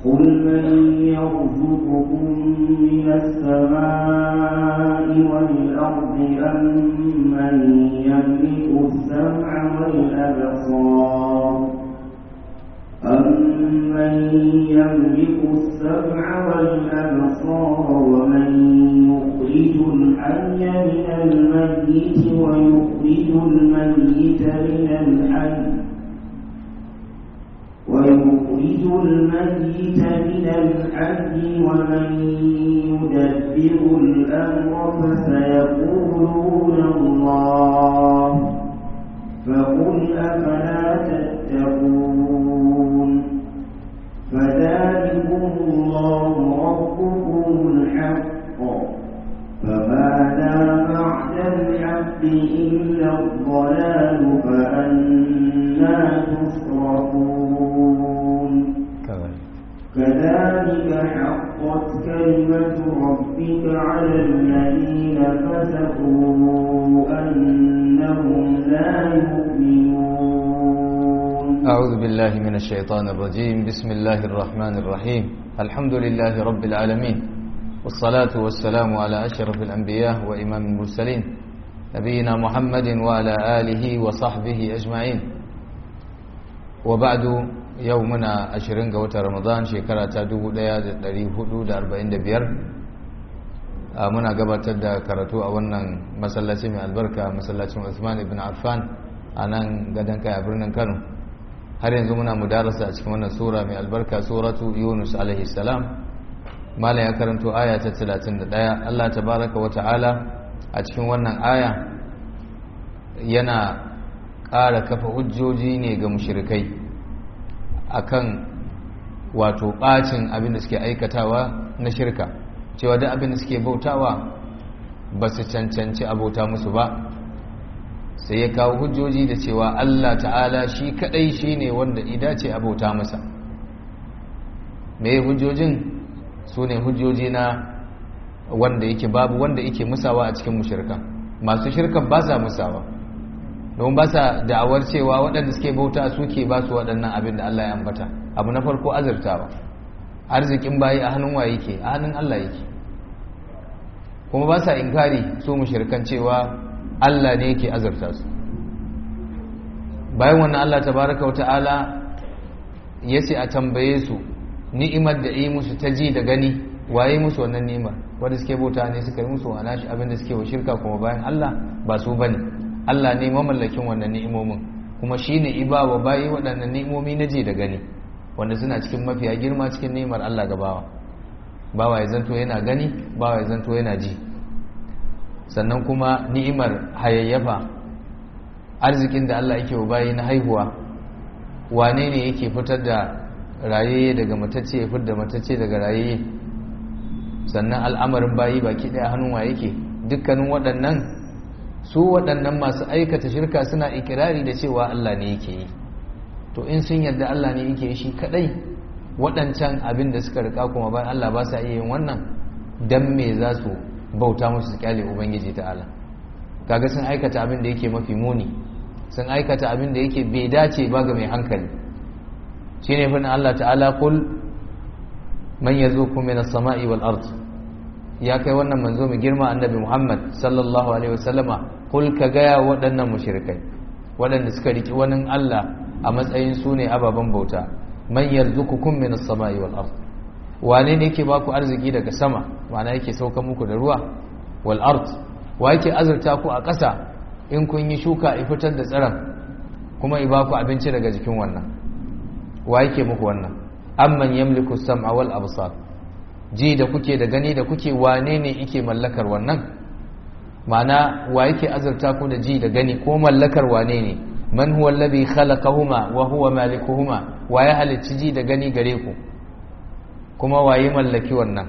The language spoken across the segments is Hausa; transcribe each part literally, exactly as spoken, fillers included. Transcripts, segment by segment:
قل من يرزقكم من السماء والأرض أم من يملك السمع والأبصار أمن يملك السمع والأبصار ومن يخرج الحي من الميت ويخرج الميت من الحي ويخرج الميت من الحي ومن يدبر الأمر فسيقولون الله فقل أفلا تتقون فذلكم الله ربكم الحق فماذا بعد الحق إلا الضلال فأنى تصرفون كذلك حقت كلمة ربك على الذين فسقوا أنهم لا يؤمنون. أعوذ بالله من الشيطان الرجيم. بسم الله الرحمن الرحيم. الحمد لله رب العالمين، والصلاة والسلام على أشرف الأنبياء وإمام المرسلين نبينا محمد وعلى آله وصحبه أجمعين. وبعد يومنا عشرين قوة رمضان شكرا تدوه لياد الذي حدود أربعين دبير منا قبل تدى كرتو أولا مسلسي من البركة مسلسي عثمان بن عفان أنا قدن كأبرنا كانوا هل ينزمنا مدارسة أشكمنا سورة من البركة سورة يونس عليه السلام ما لا يكرمت آية ثلاثين دقيقة. الله تبارك وتعالى أشكم wannan aya yana ƙara kafa hujjoji ne ga mushrikai akan wato bacin abin da suke aikatawa na shirka, cewa duk abin da suke bautawa ba su cancanci abota musu ba. sai ya kawo hujjoji da cewa Allah ta'ala shi kadai shine wanda idace abota masa. me hujjojin su ne hujjoji na wanda yake babu wanda yake musawa a cikin mushrikan. masu shirkan ba sa musawa don ba sa da'awar cewa waɗanda suke bauta suke ba su waɗannan abin da Allah ya ambata. abu na farko azurtawa, arzikin bayi a hannun wa yake? a hannun Allah yake. kuma ba sa inkari su mushrikan cewa Allah ne yake azurta su. bayan wannan Allah tabaraka wa ta'ala ya ce a tambaye su ni'imar da yi musu ta ji da gani, waye musu wannan ni'imar? wanda suke bauta ne suka yi musu wa nashi abinda suke wa shirka kuma bayan Allah ba su bane. Allah ne mamallakin wannan ni'imomin, kuma shine ibawa bayi waɗannan ni'imomi na ji da gani, wanda suna cikin mafiya girma cikin ni'imar Allah ga bawa. bawa ya zanto yana gani, bawa ya zanto yana ji. sannan kuma ni'imar hayayyafa, arzikin da Allah yake wa bayi na haihuwa. wane ne yake fitar da rayayye daga matacce, ya fitar da matacce daga rayayye? sannan al'amarin bayi baki daya hannun wa yake? dukkanin waɗannan su waɗannan masu aikata shirka suna ikirari da cewa Allah ne yake yi. to in sun yarda Allah ne yake yi shi kadai, waɗancan abin da suka rika kuma bayan Allah ba sa iya yin wannan, dan me za su bauta musu su kyale ubangiji ta'ala? kaga sun aikata abin da yake mafi muni, sun aikata abin da yake bai dace ba ga mai hankali. shine fa Allah ta'ala kul man yazukum minas sama'i wal ard. ya kai wannan manzo mai girma annabi Muhammad sallallahu alaihi wasallama, kul ka gaya waɗannan mushrikai waɗanda suka riki wani Allah a matsayin su ne ababen bauta, man yarzuqukum minas sama'i wal ard. wane ne yake baku arziki daga sama, ma'ana yake sauka muku da ruwa? wal ard, wa yake azurta ku a ƙasa in kun yi shuka i fitar da tsiran kuma i baku abinci daga jikin wannan? wa yake muku wannan? amman yamliku sam'a wal absar. ji da kuke da gani da kuke, wane ne yake mallakar wannan? ma'ana wa yake azurta ku da ji da gani ko mallakar wane ne? man huwa alladhi khalaqahuma wa huwa malikuhuma. wa ya halicci ji da gani gare ku kuma waye mallaki wannan?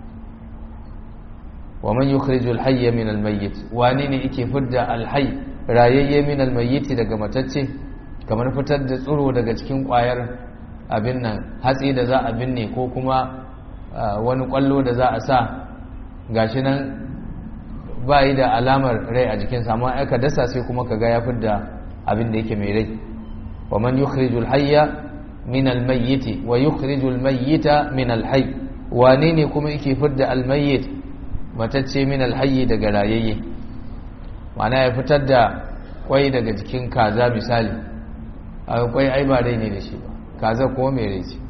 wa man yukhrijul hayya min al-mayyit. wane ne yake fidda al-hayy, rayayye, min al-mayyit daga matacce? kamar fitar da tsiro daga cikin kwayar abin nan hatsi da za a binne, ko kuma wani kwallo da za a sa gashi nan bayi da alamar rai a jikinsa, amma aka dasa sai kuma kaga ya fidda abin da yake mai rai. wa man yukhrijul hayya min al-mayyit wa yukhriju al-mayyita min al-hayy wane ne kuma yake fidda al-mayyit matacce min al-hayy daga rayayye ma'ana ya fitar da kwai daga jikin kaza misali a kwai ai ba rai ne da shi ba kaza kuma mai rai ce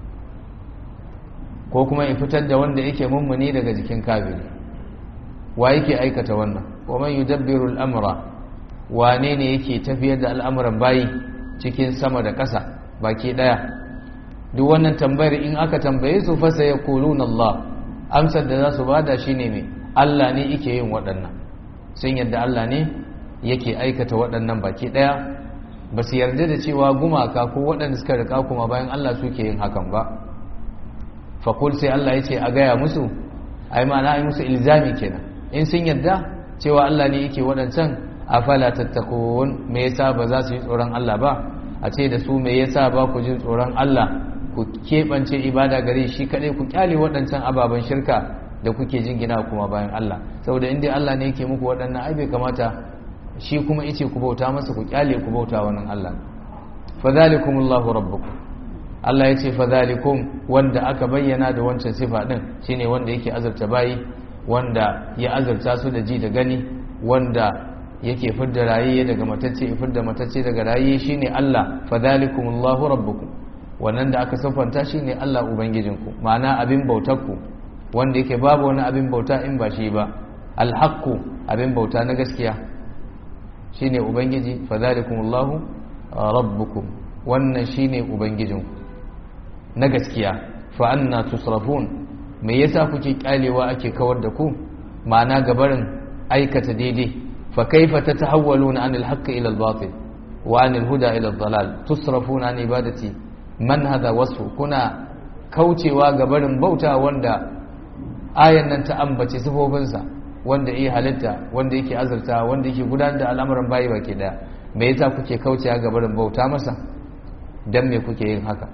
ko kuma ya fitar da wanda yake mummuni daga jikin kafiri wa yake aikata wannan wa man yudabbiru al-amra wane ne yake tafiyar da al'amuran bayi cikin sama da ƙasa baki daya duk wannan tambayar in aka tambaye su fa sai yaquluna Allah amsar da za su bada shine me Allah ne yake yin waɗannan sun yadda Allah ne yake aikata waɗannan baki daya ba su yarda da cewa gumaka ko waɗanda suka rika kuma bayan Allah suke yin hakan ba faƙul sai Allah ya ce a gaya musu ai ma na yi musu ilzami kenan in sun yadda cewa Allah ne yake waɗancan afala tattakun me yasa ba za su yi tsoron Allah ba a ce da su me yasa ba ku jin tsoron Allah ku keɓance ibada gare shi kaɗai ku kyale waɗancan ababen shirka da kuke jingina kuma bayan Allah saboda in dai Allah ne yake muku waɗannan ai bai kamata shi kuma yace ku bauta masa ku kyale ku bauta wannan Allah fa zalikumullahu rabbukum Allah ya ce fadhalikum wanda aka bayyana da wancan sifa din shine wanda yake azurta bayi wanda ya azurta su da ji da gani wanda yake fidda rayiye daga matacce ya fidda matacce daga rayiye shine Allah fadhalikumullahu rabbukum wannan da aka sifanta shine Allah ubangijinku ma'ana abin bautarku wanda yake babu wani abin bauta in ba shi ba alhaqqu abin bauta na gaskiya shine ubangiji fadhalikumullahu rabbukum wannan shine ubangijinku na gaskiya fa anna tusrafun me yasa kuke kyalewa ake kawar da ku ma'ana gabarin aikata daidai fa kaifa tatahawwaluna anil haqqi ila al batil wa anil huda ila al dalal tusrafuna an ibadati man hadha wasfu kuna kaucewa gabarin bauta wanda ayan nan ta ambace sifofinsa wanda yake halitta wanda yake azurta wanda yake gudanar da al'amuran bayi baki daya me yasa kuke kaucewa gabarin bauta masa dan me kuke yin haka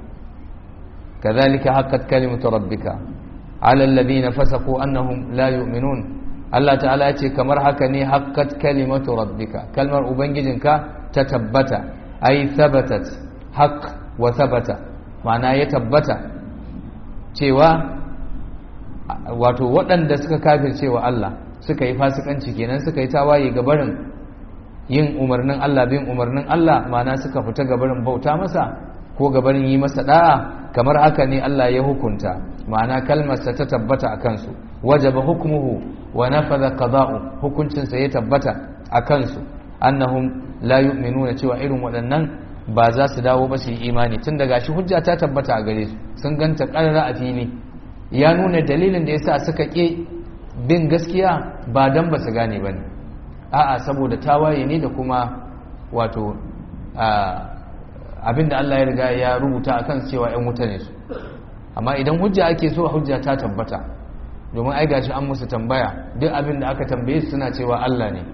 كذلك حقت كلمة ربك على الذين فسقوا أنهم لا يؤمنون الله تعالى يتي كمر حكني حقت كلمة ربك كلمة أبنجدنك تتبت أي ثبتت حق وثبت معناه يتبت cewa wato waɗanda suka kafircewa Allah suka yi fasikanci kenan suka yi tawaye gabarin yin umarnin Allah bin umarnin Allah ma'ana suka fita gabarin bauta masa ko gabarin yi masa da'a kamar haka ne Allah ya hukunta ma'ana kalmarsa ta tabbata a kansu wajaba hukmuhu wa nafadha qada'u hukuncinsa ya tabbata a kansu annahum la yu'minuna cewa irin waɗannan ba za su dawo ba su yi imani tun daga shi hujja ta tabbata a gare su sun ganta ƙarara a fili ya nuna dalilin da yasa suka ƙi bin gaskiya ba dan ba su gane bane a'a saboda tawaye ne da kuma wato abinda Allah ya riga ya rubuta akan cewa ƴan wuta ne su amma idan hujja ake so hujja ta tabbata domin ai gashi an musu tambaya duk abinda aka tambaye su suna cewa Allah ne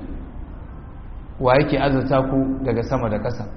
wa yake azurta ku daga sama da ƙasa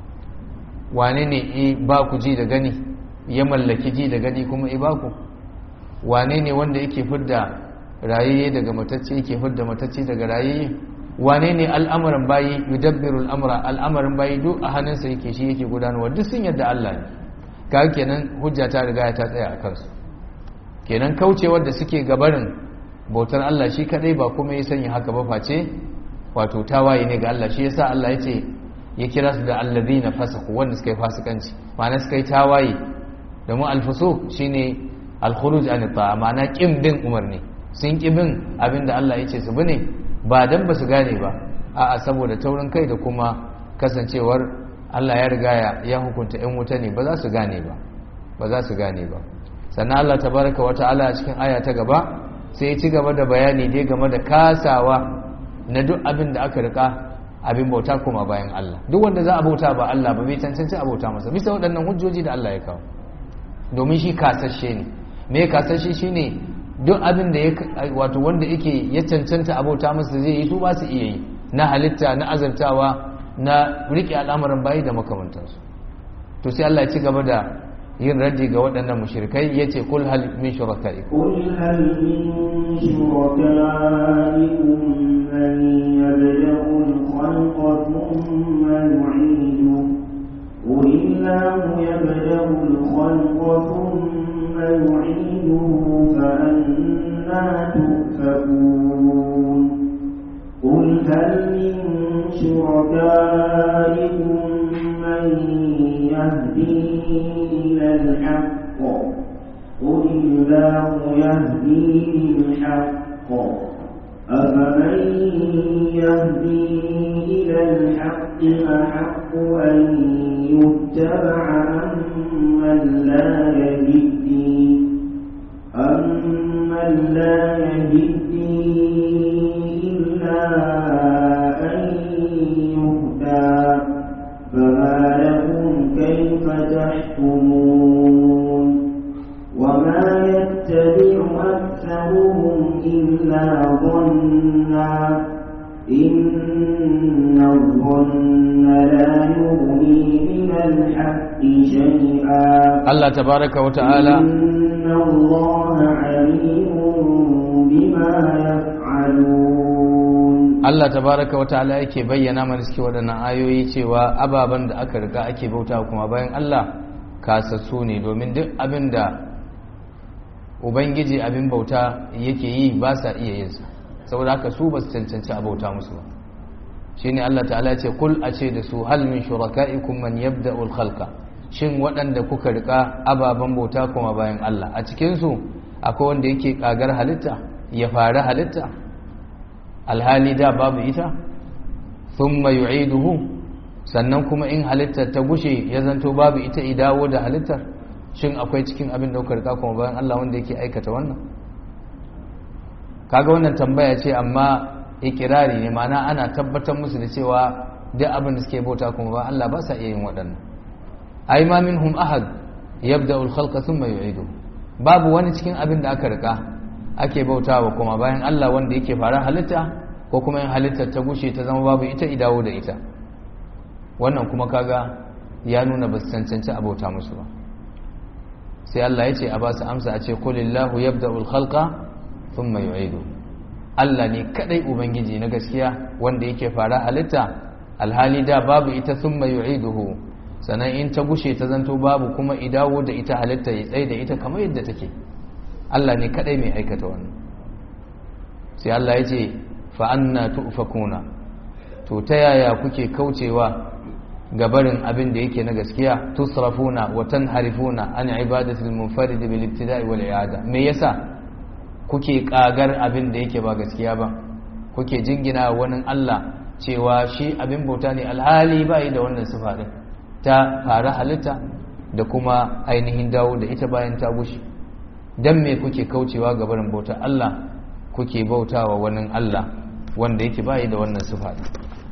wane ne e ba ku ji da gani ya mallaki ji da gani kuma e ba ku wane ne wanda yake fidda rayayye daga matacce yake fidda matacce daga rayayye wane ne al'amuran bayi yudabbiru al'amura al'amarin bayi duk a hannunsa yake shi yake gudanarwa duk sun yadda Allah ne kaga kenan hujja ta riga ta tsaya a kansu kenan kaucewar da suke gabarin bautar Allah shi kadai ba kuma ya sanya haka ba face wato tawaye ne ga Allah shi yasa Allah ya ce ya kira su da allazina fasaqu wanda suka yi fasikanci ma'ana suka yi tawaye domin al-fusuq shine al-khuruj an ta'a ma'ana kin bin umarni sun ki bin abinda Allah ya ce su bane ba dan ba su gane ba a'a saboda taurin kai da kuma kasancewar Allah ya riga ya hukunta ɗan wuta ne ba za su gane ba ba za su gane ba sannan Allah tabaraka wa ta'ala a cikin aya ta gaba sai ya ci gaba da bayani dai game da kasawa na duk abin da aka rika abin bauta kuma bayan Allah duk wanda za a bauta ba Allah ba bai cancanci a bauta masa bisa waɗannan hujjoji da Allah ya kawo domin shi kasashe ne me kasashe shine duk abin da ya wato wanda yake ya cancanta abota masa zai yi su ba su iya yi na halitta na azartawa na riƙe al'amuran bayi da makamantansu to sai Allah ya ci gaba da yin raddi ga waɗannan mushrikai yace kul hal min shurakaikum qul hal min shurakaikum man yabda'u al-khalqa thumma yu'idu قل الله يبدأ الخلق ثم يعيده فأنا تؤفكون قل هل من شركائكم من يهدي إلى الحق قل الله يهدي للحق أفمن يهدي إلى الحق أحق أن يتبع أمن لا يهدي أمن لا يهدي إلا أن يهدى فما لكم كيف تحكمون وما يتبع أكثرهم إلا ظنا إن الظن لا يغني من الحق شيئا الله تبارك وتعالى إن الله عليم بما يفعلون Allah tabaraka wa ta'ala yake bayyana mana cikin waɗannan ayoyi cewa ababen da aka riga ake bauta kuma bayan Allah kasassu ne, domin duk abin da ubangiji abin bauta yake yi ba sa iya yin sa, saboda haka su ba su cancanci a bauta musu ba. shine Allah ta'ala ya ce kul a ce da su hal min shuraka'ikum man yabda'ul khalqa, shin waɗanda kuka rika ababen bauta kuma bayan Allah a cikin su akwai wanda yake kagar halitta ya fara halitta alhali da babu ita, thumma yu'iduhu, sannan kuma in halittar ta gushe ya zanto babu ita idawo da halittar, shin akwai cikin abin da kuka rika kuma bayan Allah wanda yake aikata wannan? Kaga wannan tambaya ce amma ikirari ne, ma'ana ana tabbatar musu da cewa duk abin da suke bauta kuma bayan Allah ba sa iya yin waɗannan. Ai ma minhum ahad yabda'ul khalqa thumma yu'iduhu, babu wani cikin abin da aka rika ake bautawa kuma bayan Allah wanda yake fara halitta ko kuma yin halittar ta gushe ta zama babu ita idawo da ita. Wannan kuma kaga ya nuna ba su cancanci a bauta musu ba. Sai Allah ya ce a ba su amsa a ce kulillahu yabda'ul khalqa thumma yu'idu, Allah ne kadai ubangiji na gaskiya wanda yake fara halitta alhali da babu ita, thumma yu'iduhu, sannan in ta gushe ta zanto babu kuma idawo da ita halitta ya tsaye da ita kamar yadda take. Allah ne kadai mai aikata wannan. Sai Allah ya ce fa anna tu'fakuna, to ta yaya kuke kaucewa gabarin abin da yake na gaskiya, tusrafuna wa tanharifuna an ibadatil munfarid bil ibtida'i wal i'ada, me yasa kuke kagar abin da yake ba gaskiya ba, kuke jingina wani Allah cewa shi abin bauta ne alhali bai da wannan sifa din ta fara halitta da kuma ainihin dawo da ita bayan ta gushi? Dan me kuke kaucewa gabarin bauta Allah kuke bautawa wani Allah wanda yake bai da wannan sifa din?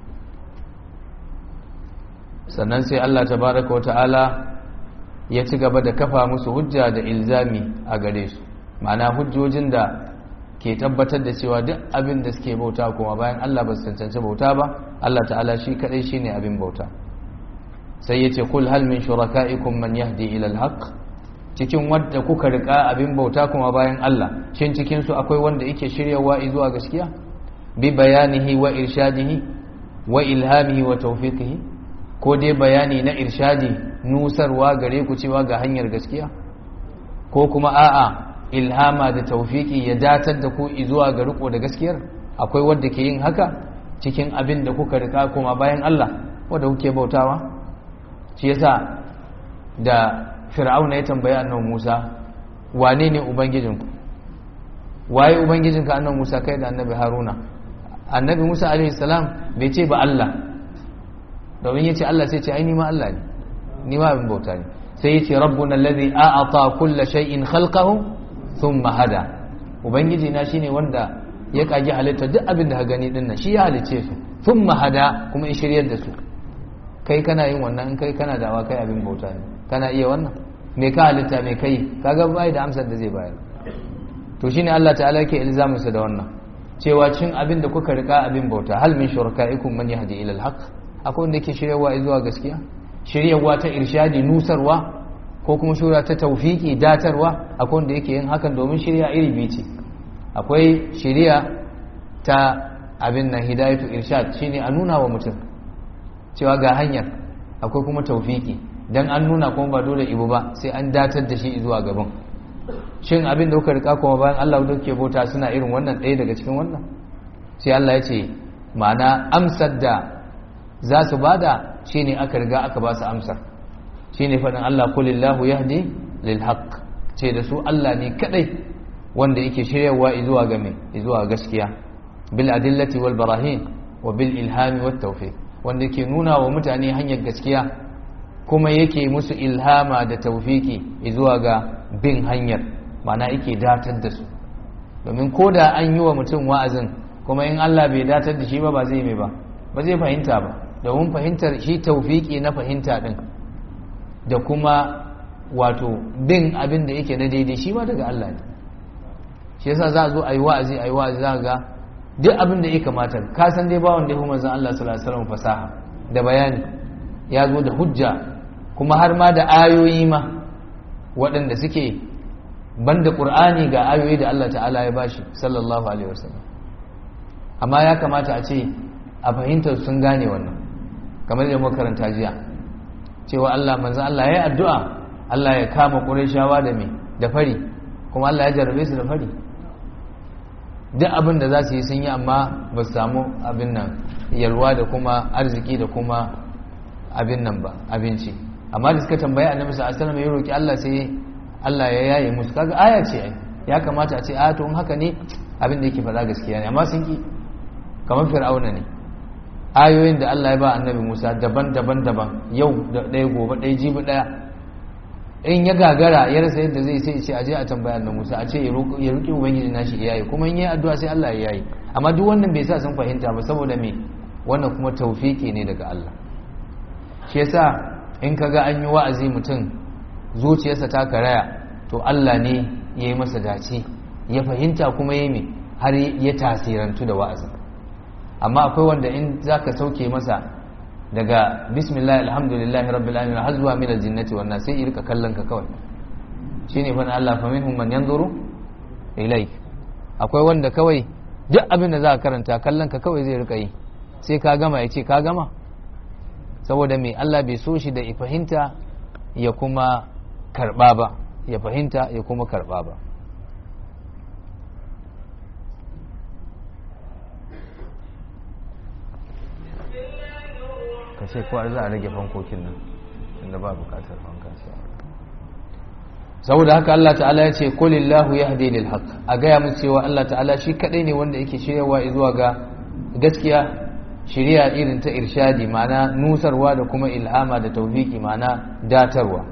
Sannan sai Allah tabaraka wata'ala ya ci gaba da kafa musu hujja da ilzami a gare su, ma'ana hujjojin da ke tabbatar da cewa duk abin da suke bauta kuma bayan Allah ba su cancanci bauta ba, Allah ta'ala shi kadai shine abin bauta. Sai yace kul hal min shuraka'ikum man yahdi ila al-haq, cikin wanda kuka rika abin bauta kuma bayan Allah, shin cikin su akwai wanda yake shiryawa zuwa gaskiya bi bayanihi wa irshadihi wa ilhamihi wa tawfiqihi, ko dai bayani na irshadi nusarwa gare ku cewa ga hanyar gaskiya, ko kuma a'a ilhama da tawfiki ya datar da ku zuwa ga riko da gaskiyar? Akwai wanda ke yin haka cikin abin da kuka rika kuma bayan Allah wanda kuke bautawa? Shi yasa da Fir'auna ya tambaya annabi Musa, wane ne ubangijinku? Waye ubangijinka annabi Musa kai da annabi Haruna? Annabi Musa alaihi salam bai ce ba Allah, domin yace Allah sai ce ai ni ma Allah ne, ni ma abin bauta ne. Sai yace rabbuna allazi a'ata kulla shay'in khalqahu thumma hada, ubangiji na shine wanda ya kage halitta duk abin da ka gani din nan shi ya halice su, thumma hada, kuma in shiryar da su. Kai kana yin wannan? In kai kana dawa kai abin bauta ne, kana iya wannan? Me ka halitta me kai? Kaga bai da amsar da zai bayar. To shine Allah ta'ala yake ilzamin sa da wannan cewa cin abin da kuka rika abin bauta, hal min shuraka'ikum man yahdi ila al-haq, akwai wanda yake shiryawa zuwa gaskiya, shiryawa ta irshadi nusarwa, ko kuma shura ta tawfiki datarwa? Akwai wanda yake yin hakan, domin shirya iri biyu ce. Akwai shirya ta abin nan hidayatu irshad, shine a nuna wa mutum cewa ga hanyar akwai kuma tawfiki dan an nuna kuma ba dole ibu ba sai an datar da shi zuwa gaban. Shin abin da kuka rika kuma bayan Allah da kuke bauta suna irin wannan ɗaya daga cikin wannan? Sai Allah ya ce ma'ana amsar da za su bada shine aka riga aka ba su amsar, shine faɗin Allah qulillahu yahdi lil haqq, ce da su Allah ne kadai wanda yake shiryawa zuwa ga me zuwa gaskiya, bil adillati wal barahin wa bil ilhami wat tawfiq, wanda yake nuna wa mutane hanyar gaskiya kuma yake musu ilhama da tawfiki zuwa ga bin hanyar, ma'ana yake datar da su. Domin koda an yi wa mutum wa'azin kuma in Allah bai datar da shi ba ba zai mai ba ba zai fahimta ba, domin fahimtar shi tawfiki na fahimta din da kuma wato bin abin da yake na daidai shi ma daga Allah ne. Shi yasa za a zo a yi wa'azi a yi wa'azi za ga duk abin da ya kamata ka san dai bawon da ya fi manzon Allah sallallahu alaihi wasallam fasaha da bayani, ya zo da hujja kuma har ma da ayoyi ma waɗanda suke banda Qur'ani ga ayoyi da Allah ta'ala ya bashi sallallahu alaihi wasallam. Amma ya kamata a ce a fahimtar sun gane wannan, kamar da muka karanta jiya cewa Allah manzon Allah ya yi addu'a Allah ya kama Qurayshawa da me da fari, kuma Allah ya jarrabe su da fari. Duk abin da za su yi sun yi amma ba su samu abin nan yalwa da kuma arziki da kuma abin nan ba abinci. Amma da suka tambaye annabi sallallahu alaihi wasallam ya roki Allah sai Allah ya yaye musu. Kaga aya ce ai, ya kamata a ce a to in haka ne abin da yake faɗa gaskiya ne, amma sun ki. Kamar Fir'auna ne, ayoyin da Allah ya ba annabi Musa daban-daban daban, yau da ɗaya gobe ɗaya jibi ɗaya, in ya gagara ya rasa yadda zai sai ce aje a tambaya annabi Musa a ce ya roki ubangiji nashi yayi, kuma in yi addu'a sai Allah ya yayi. Amma duk wannan bai sa sun fahimta ba, saboda me wannan kuma tawfiki ne daga Allah. Shi yasa in kaga an yi wa'azi mutum zuciyarsa ta karaya to Allah ne ya yi masa dace ya fahimta kuma ya yi har ya tasirantu da wa'azin. Amma akwai wanda in zaka sauke masa daga bismillah alhamdulillahi rabbil alamin har zuwa min aljinnati wannan sai ya rika kallon ka kawai. Shine fa Allah fa minhum man yanzuru ilayk, akwai wanda kawai duk abin da za ka karanta kallon ka kawai zai rika yi, sai ka gama ya ce ka gama. Saboda mai Allah bai so shi da ya fahimta ya kuma karba ba, ya fahimta ya kuma karba ba. ka ce ko za a rage fankokin nan inda ba bukatar fanka. Saboda haka Allah ta'ala ya ce qulillahu yahdi lil haqq, a gaya musu cewa Allah ta'ala shi kadai ne wanda yake shiryawa zuwa ga gaskiya, shiriya irin ta irshadi ma'ana nusarwa da kuma ilhama da tawfiki ma'ana datarwa.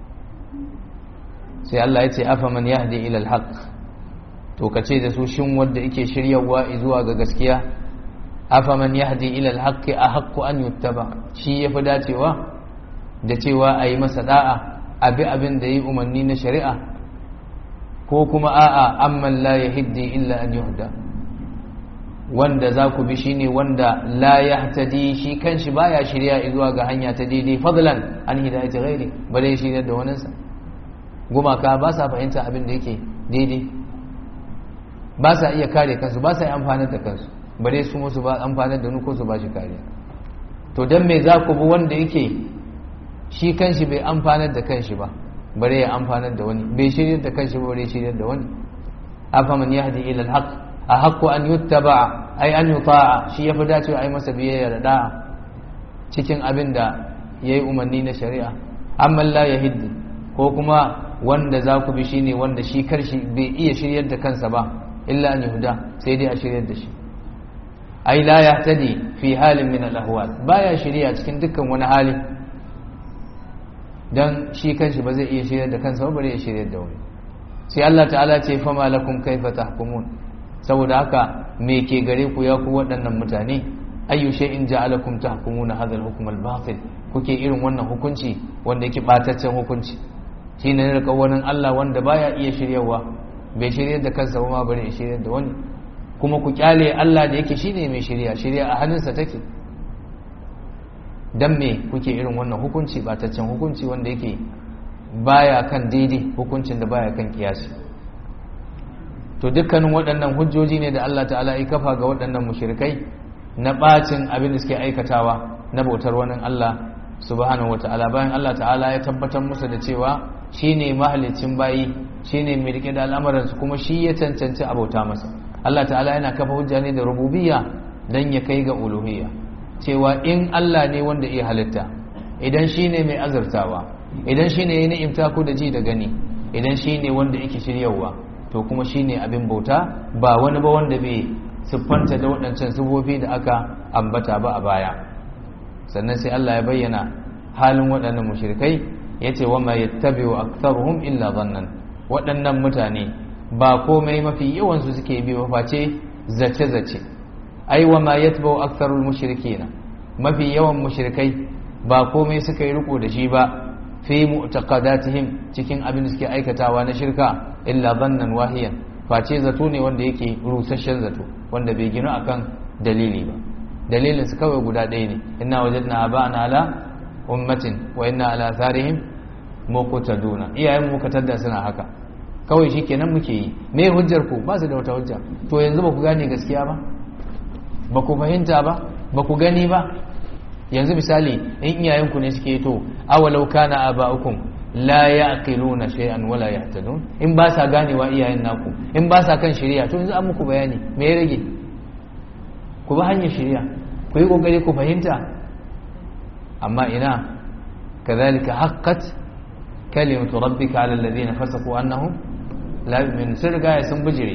Sai Allah ya ce afaman yahdi ila alhaq, to kace da su shin wanda yake shiryawa zuwa ga gaskiya, afaman yahdi ila alhaq ahaqqu an yuttaba, shi yafi dacewa da cewa ayi masa da'a abi abin da yi umarni na shari'a, ko kuma a'a amman la yahdi illa an yuhda, wanda za ku bi shine wanda la yahtadi shi kanshi baya shirya zuwa ga hanya ta daidai, fadlan an hidayati ghairi, bare shirya da waninsa. Gumaka ba sa fahimta abin da yake daidai, ba sa iya kare kansu, ba sa yi amfanar da kansu, bare su musu ba amfanar da nuko su ba shi kariya. To dan me za ku bi wanda yake shi kanshi bai amfanar da kanshi ba bare ya amfanar da wani, bai shirya da kanshi ba bare shirya da wani. afaman yahdi ila alhaq ahaqqu an yuttaba ay an yuta'a, shi yafi dacewa ai masa biyayya da da'a cikin abin da yayi umarni na shari'a. amma la yahdi, ko kuma wanda za ku bi shine wanda shi karshi bai iya shiryar da kansa ba, illa an yuhda, sai dai a shiryar da shi. ai la yahtadi fi halin min al-ahwal, baya shiriya cikin dukkan wani hali, dan shi kanshi ba zai iya shiryar da kansa ba bare ya shiryar da wani. Sai Allah ta'ala ce fama lakum kaifa tahkumun, saboda haka me ke gare ku ya ku waɗannan mutane, ayyu shay'in ja'alakum tahkumuna hadha al-hukm al-batil, kuke irin wannan hukunci wanda yake bataccen hukunci, shine ne rika wani Allah wanda baya iya shiryawa, bai shiryar da kansa ba ma bare ya shiryar da wani, kuma ku kyale Allah da yake shine mai shirya, shirya a hannunsa take. Dan me kuke irin wannan hukunci bataccen hukunci wanda yake baya kan daidai, hukuncin da baya kan kiyasi. To dukkanin waɗannan hujjoji ne da Allah ta'ala ya kafa ga waɗannan mushrikai na bacin abin da suke aikatawa na bautar wani Allah subhanahu wataala bayan Allah ta'ala ya tabbatar musu da cewa shine mahalicin bayi shine mai rike da al'amuran su kuma shi ya cancanci abota masa Allah ta'ala yana kafa hujja ne da rububiyya dan ya kai ga uluhiyya cewa in Allah ne wanda ya halitta idan shine mai azurtawa idan shine ya ni'imta ku da ji da gani idan shine wanda yake shiryawa to kuma shine abin bauta ba wani ba wanda bai siffanta da waɗancan sifofi da aka ambata ba a baya sannan sai Allah ya bayyana halin waɗannan mushrikai yace wa ma yattabi'u aktharuhum illa dhannan waɗannan mutane ba komai mafi yawan su suke bi ba face zace zace ai wa ma yatba'u aktharul mushrikeena mafi yawan mushrikai ba komai suka yi riko da shi ba fi mu'taqadatihim cikin abin da suke aikatawa na shirka illa dhannan wahiyan face zato ne wanda yake rusasshen zato wanda bai gina akan dalili ba dalilin su kawai guda ɗaya ne inna wajadna aba'ana ala ummatin wa inna ala atharihim muqtaduna iyayen mu katadda suna haka kawai shikenan muke yi me hujjar ku ba su da wata hujja to yanzu ba ku gane gaskiya ba ba ku fahimta ba ba ku gani ba yanzu misali in iyayen ku ne suke to awalau kana aba'ukum la yaqiluna shay'an wala yahtadun in ba sa ganewa iyayen naku in ba sa kan shari'a to yanzu an muku bayani me ya rage ku ba hanyar shari'a ku yi kokari ku fahimta amma ina kadhalika haqqat kalimatu rabbika ala alladhina fasaqu annahum la yu'minun sun riga sun bijire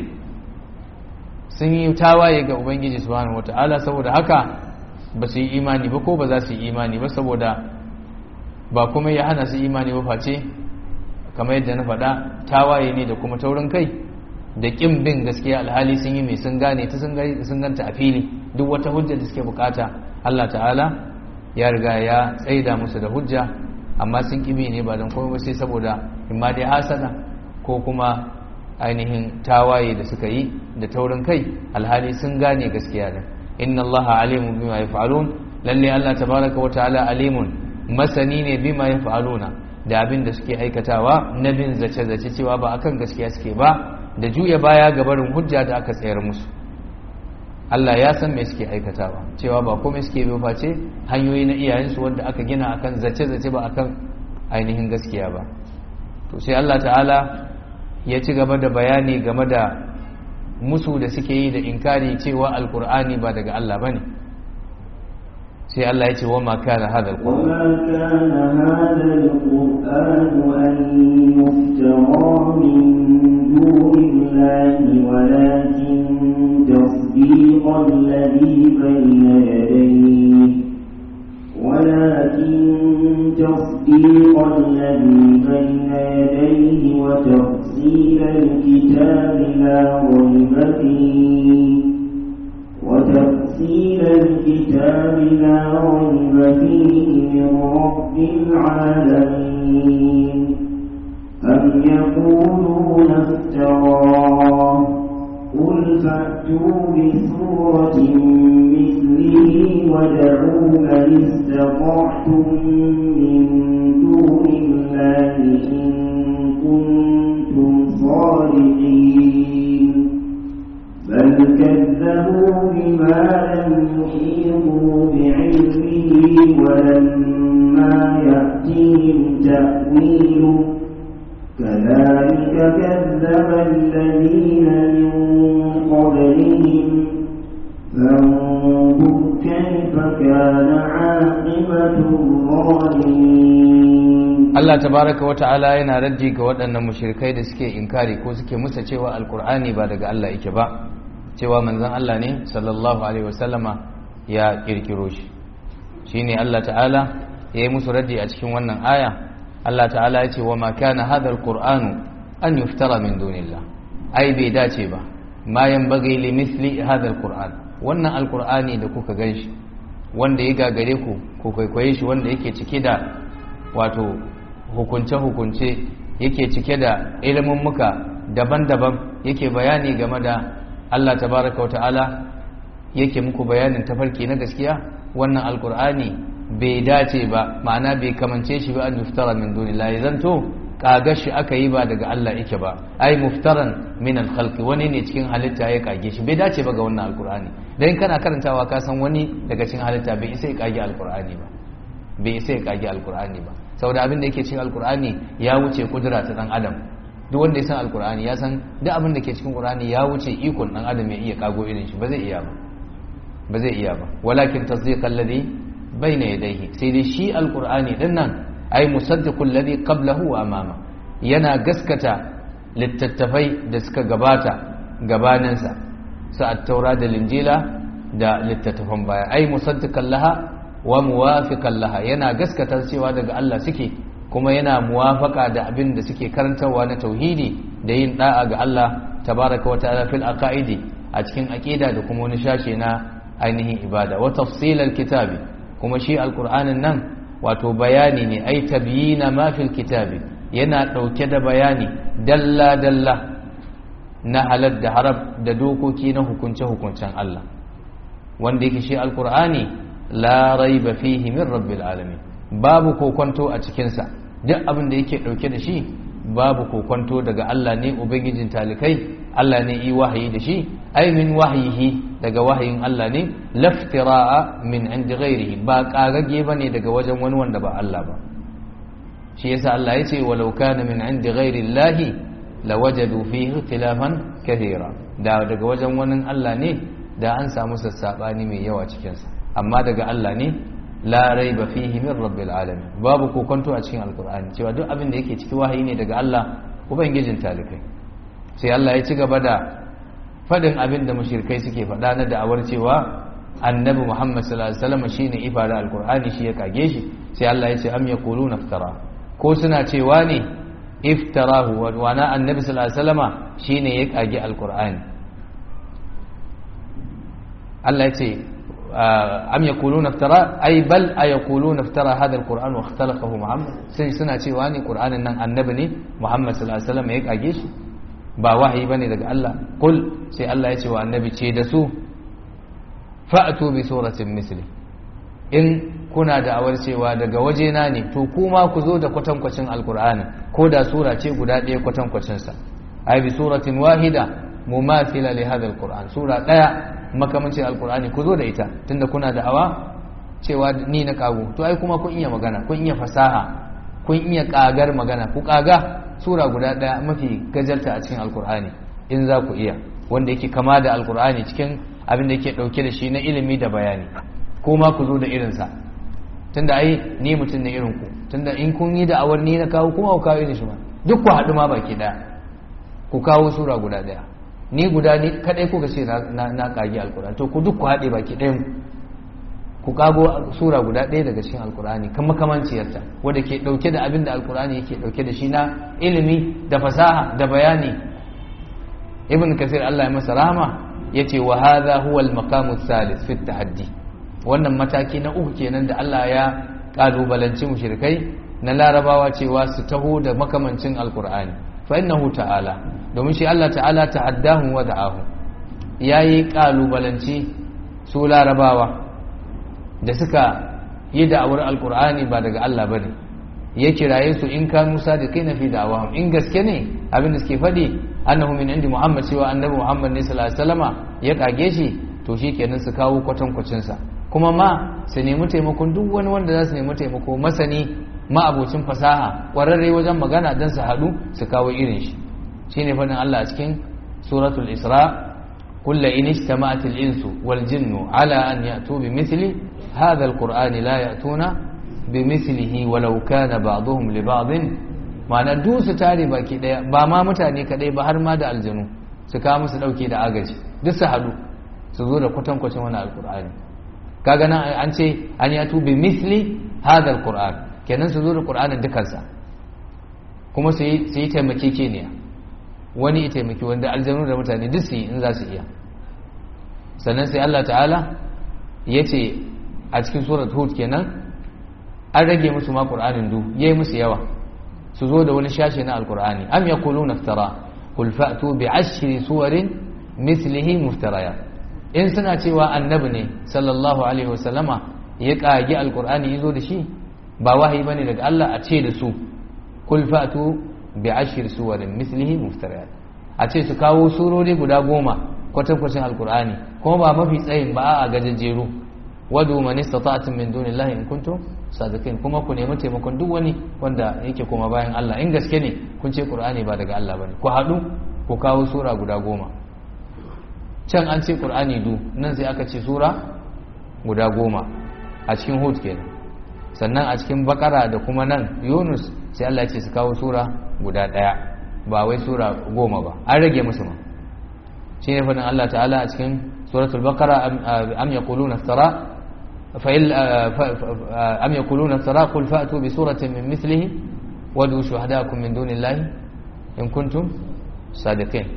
sun yi tawaye ga ubangiji subhanahu wataala saboda haka ba su yi imani ba ko ba za su yi imani ba saboda ba kuma ya hana su imani ba face kamar yadda na faɗa tawaye ne da kuma taurin kai da ƙin bin gaskiya alhali sun yi mai sun gane ta sun ganta a fili duk wata hujja da suke bukata Allah ta'ala ya riga ya tsaida musu da hujja amma sun ƙibi ne ba don komai ba sai saboda imma dai hasada ko kuma ainihin tawaye da suka yi da taurin kai alhali sun gane gaskiya da inna Allah alimun bima yaf'alun lalle Allah tabaraka wa ta'ala alimun masani ne bima yaf'aluna da abin da suke aikatawa na bin zace-zace cewa ba akan gaskiya suke ba da juya baya ga barin hujja da aka tsayar musu Allah ya san me suke aikatawa cewa ba komai suke bi face hanyoyi na iyayensu wanda aka gina akan zace-zace ba akan ainihin gaskiya ba to sai Allah ta'ala ya ci gaba da bayani game da musu da suke yi da inkari cewa alkur'ani ba daga Allah bane sai Allah ya ce wa ma kana hada alquran wa ma kana hada alquran an yuftara min dunillahi walakin tasdiqa alladhi bayna yadayhi walakin tasdiqa alladhi bayna yadayhi wa tafsila alkitabi la rayba fihi وتفصيل الكتاب لا ريب فيه من رب العالمين أم يقولون افتراه قل فأتوا بسورة مثله وادعوا من استطعتم من دون الله إن كنتم صادقين بل كذبوا بما لم يحيطوا بعلمه ولما يأتهم تأويله كذلك كذب الذين من قبلهم فانظر كيف كان عاقبة الظالمين. Allah tabaraka wa ta'ala yana raddi ga waɗannan mushrikai da suke inkari ko suke musa cewa alkur'ani ba daga Allah yake ba cewa manzon Allah ne sallallahu alaihi wasallama ya kirkiro shi shine Allah ta'ala ya yi musu raddi a cikin wannan aya Allah ta'ala ya ce wa ma kana hadha alqur'anu an yuftara min dunillah ai bai dace ba ma yanbaghi li mithli hadha alqur'an wannan alqur'ani da kuka ganshi wanda ya gagare ku ku kwaikwaye shi wanda yake cike da wato hukunce-hukunce yake cike da ilimin muka daban-daban yake bayani game da Allah tabaraka wa ta'ala yake muku bayanin tafarki na gaskiya wannan alkur'ani bai dace ba ma'ana bai kamance shi ba an yuftara min dunillahi zanto kagar shi aka yi ba daga Allah yake ba ai muftaran min al-khalqi wani ne cikin halitta ya kage shi bai dace ba ga wannan alkur'ani dan kana karantawa ka san wani daga cikin halitta bai isa ya kage alkur'ani ba bai sai ya kage alkur'ani ba saboda abin da yake cikin alkur'ani ya wuce kudura ta dan adam duk wanda ya san alkur'ani ya san duk abin da ke cikin qur'ani ya wuce ikon dan adam ya iya kago irin shi ba zai iya ba ba zai iya ba walakin tasdiqal ladhi bayna yadayhi sai dai shi alkur'ani din nan ay musaddiqul ladhi qablahu wa amama yana gaskata littattafai da suka gabata gabaninsa sa at-taura da linjila da littattafan baya ay musaddiqan laha wa muwafiqan laha yana gaskata cewa daga Allah suke kuma yana muwafaka da abin da suke karantarwa na tauhidi da yin da'a ga Allah tabaraka wa ta'ala fil aqaidi a cikin aqida da kuma wani shashe na ainihin ibada wa tafsilal kitabi kuma shi alqur'anin nan wato bayani ne ai tabyina ma fil kitabi yana dauke da bayani dalla dalla na halal da haram da dokoki na hukunce hukuncen Allah wanda yake shi alqur'ani la raiba fihi min rabbil alamin babu kokonto a cikinsa duk abin da yake dauke da shi babu kokonto daga Allah ne ubangijin talikai Allah ne yi wahayi da shi ai min wahayihi daga wahayin Allah ne laftira'a min indi ghairihi ba kagage bane daga wajen wani wanda ba Allah ba shi yasa Allah yace walau kana min indi ghairi Allah lawajadu fihi ikhtilafan kathira da daga wajen wani Allah ne da an samu sassabani mai yawa cikin sa amma daga Allah ne la raiba fihi min rabbil alamin babu kokonto a cikin alqur'ani cewa duk abin da yake ciki wahayi ne daga Allah ubangijin talikai sai Allah ya ci gaba da fadin abin da mushrikai suke faɗa na da'awar cewa annabi Muhammad sallallahu alaihi wasallam shine ifada alqur'ani shi ya kage shi sai Allah ya ce am yaquluna iftara ko suna cewa ne iftarahu wa na annabi sallallahu alaihi wasallama shine ya kage alqur'ani Allah ya ce am yaquluna iftara ay bal ayaquluna iftara hadha alquran wa ikhtalafahu Muhammad sai suna cewa ne qur'anin nan annabi ne Muhammad sallallahu alaihi wasallam ya kage shi ba wahayi bane daga Allah kul sai Allah ya ce wa annabi ce da su fa'tu bi suratin misli in kuna da awar cewa daga wajena ne to kuma ku zo da kwatankwacin alqur'ani ko da sura ce guda ɗaya kwatankwacin sa ay bi suratin wahida mumathila li hadha alquran sura daya makamancin alqur'ani ku zo da ita tunda kuna da awa cewa ni na kago to ai kuma kun iya magana kun iya fasaha kun iya kagar magana ku kaga sura guda daya mafi gajarta a cikin alqur'ani in za ku iya wanda yake kama da alqur'ani cikin abin da yake dauke da shi na ilimi da bayani kuma ku zo da irin sa tunda ai ni mutun ne irin ku tunda in kun yi da awar ni na kawo kuma ku kawo irin shi ma duk ku haɗu ma baki daya ku kawo sura guda daya ni guda ni kadai kuka ce na na kage alqur'ani to ku duk ku haɗe baki ɗayan ku kago sura guda ɗaya daga cikin alqur'ani kan makamanciyarta wanda ke dauke da abin da alqur'ani yake dauke da shi na ilimi da fasaha da bayani ibn kathir Allah ya masa rahama yace wa hadha huwa al-maqam ath-thalith fi at-tahaddi wannan mataki na uku kenan da Allah ya kalubalanci mushrikai na larabawa cewa su taho da makamancin alqur'ani fa innahu ta'ala domin shi Allah ta'ala ta'addahu wa da'ahu yayi kalubalanci su larabawa da suka yi da'awar alqur'ani ba daga Allah bane ya kiraye su in kanu sadiqina fi da'awahum in gaske ne abin da suke fadi annahu min indi Muhammad cewa annabi Muhammad ne sallallahu alaihi wasallama ya kage shi to shikenan su kawo kwatankwacin sa kuma ma su nemi taimakon duk wani wanda za su nemi taimako masani ma abocin fasaha ƙwararre wajen magana don su haɗu su kawo irin shi shine faɗin Allah a cikin suratul Isra kullu in ijtama'atil insu wal jinnu ala an ya'tu bi mithli hadha alqur'ani la ya'tuna bi mithlihi walau kana ba'dhum li ba'dhin ma'ana duk su tare baki daya ba ma mutane kadai ba har ma da aljanu su kawo musu dauke da agaji duk su haɗu su zo da kwatankwacin wannan alqur'ani kaga nan an ce an ya'tu bi mithli hadha alqur'an kenan su zo da qur'anin dukansa kuma su yi su yi taimakekeniya wani ya taimaki wanda aljanu da mutane duk su yi in za su iya sannan sai Allah ta'ala ya ce a cikin surat hud kenan an rage musu ma qur'anin du yayi musu yawa su zo da wani shashe na alqur'ani am yaquluna iftara qul fa'tu bi ashri suwarin mithlihi muftariyat in suna cewa annabi ne sallallahu alaihi wasallama ya kage alqur'ani yazo da shi ba wahayi bane daga Allah a ce da su qul fa'tu bi ashri suwarin mithlihi muftariyat a ce su kawo surori guda goma kwatankwacin alqur'ani kuma ba mafi tsayin ba a gajejjeru wadu man istata'tum min dunillahi in kuntum sadiqin kuma ku nemi taimakon duk wani wanda yake koma bayan Allah in gaske ne kun ce Qur'ani ba daga Allah bane ku haɗu ku kawo sura guda goma can an ce Qur'ani du nan sai aka ce sura guda goma a cikin Hud kenan sannan a cikin Bakara da kuma nan Yunus sai Allah ya ce su kawo sura guda ɗaya ba wai sura goma ba an rage musu ma shine fadin Allah ta'ala a cikin suratul Baqara am yaquluna iftara فإن أم يقولون افترى قل فأتوا بسورة من مثله وادعوا شهداءكم من دون الله إن كنتم صادقين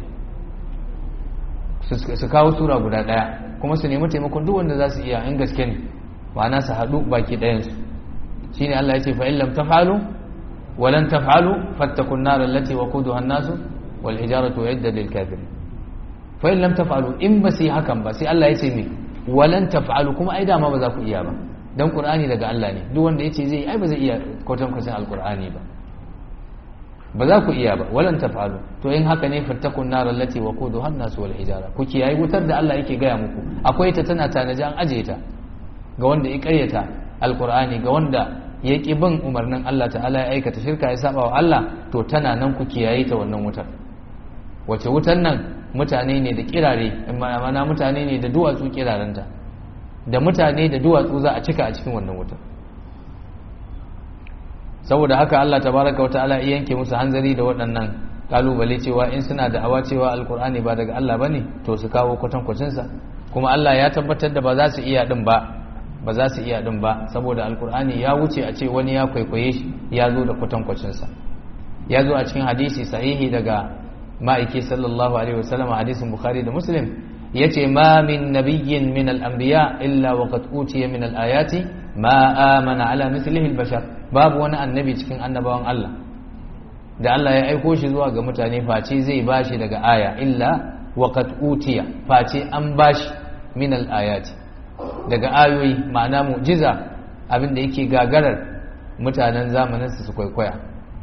su kawo sura guda daya kuma su nemi taimakon duk wanda za su iya in gaske ne ma'ana su haɗu baki ɗayansu shine Allah ya ce fa in lam taf'alu wa lan taf'alu fattakun nar allati waquduha an-nas wal hijaratu uiddat lil kafirin fa in lam taf'alu in ba su yi hakan ba sai Allah ya ce me walan taf'alu kuma ai dama ba za ku iya ba dan Qur'ani daga Allah ne duk wanda yace zai ai ba zai iya kwatan kwatan alqur'ani ba ba za ku iya ba walan taf'alu to in haka ne fattakun nar allati waquduha an-nas wal hijara ku kiyaye wutar da Allah yake gaya muku akwai ta tana tanaji an aje ta ga wanda ya karyata alqur'ani ga wanda ya ki bin umarnin Allah ta'ala ya aikata shirka ya saba wa Allah to tana nan ku kiyaye ta wannan wutar wace wutar nan mutane ne da kirare mana mutane ne da duwatsu kirarenta da mutane da duwatsu za a cika a cikin wannan wutar saboda haka Allah tabaraka wa ta'ala ya yanke musu hanzari da waɗannan kalubale cewa in suna da awa cewa alkur'ani ba daga Allah bane to su kawo kwatankwacin sa kuma Allah ya tabbatar da ba za su iya din ba ba za su iya din ba saboda alkur'ani ya wuce a ce wani ya kwaikwaye shi ya zo da kwatankwacin sa ya zo a cikin hadisi sahihi daga ma'aiki sallallahu alaihi wasallam hadisin bukhari da muslim yace ma min nabiyyin min al-anbiya illa wa qad utiya min al-ayati ma amana ala mithlihi al-bashar babu wani annabi cikin annabawan Allah da Allah ya aiko shi zuwa ga mutane face zai bashi daga aya illa wa qad utiya face an bashi min al-ayati daga ayoyi ma'ana mu'jiza abinda yake gagarar mutanen zamanin su kwaikwaya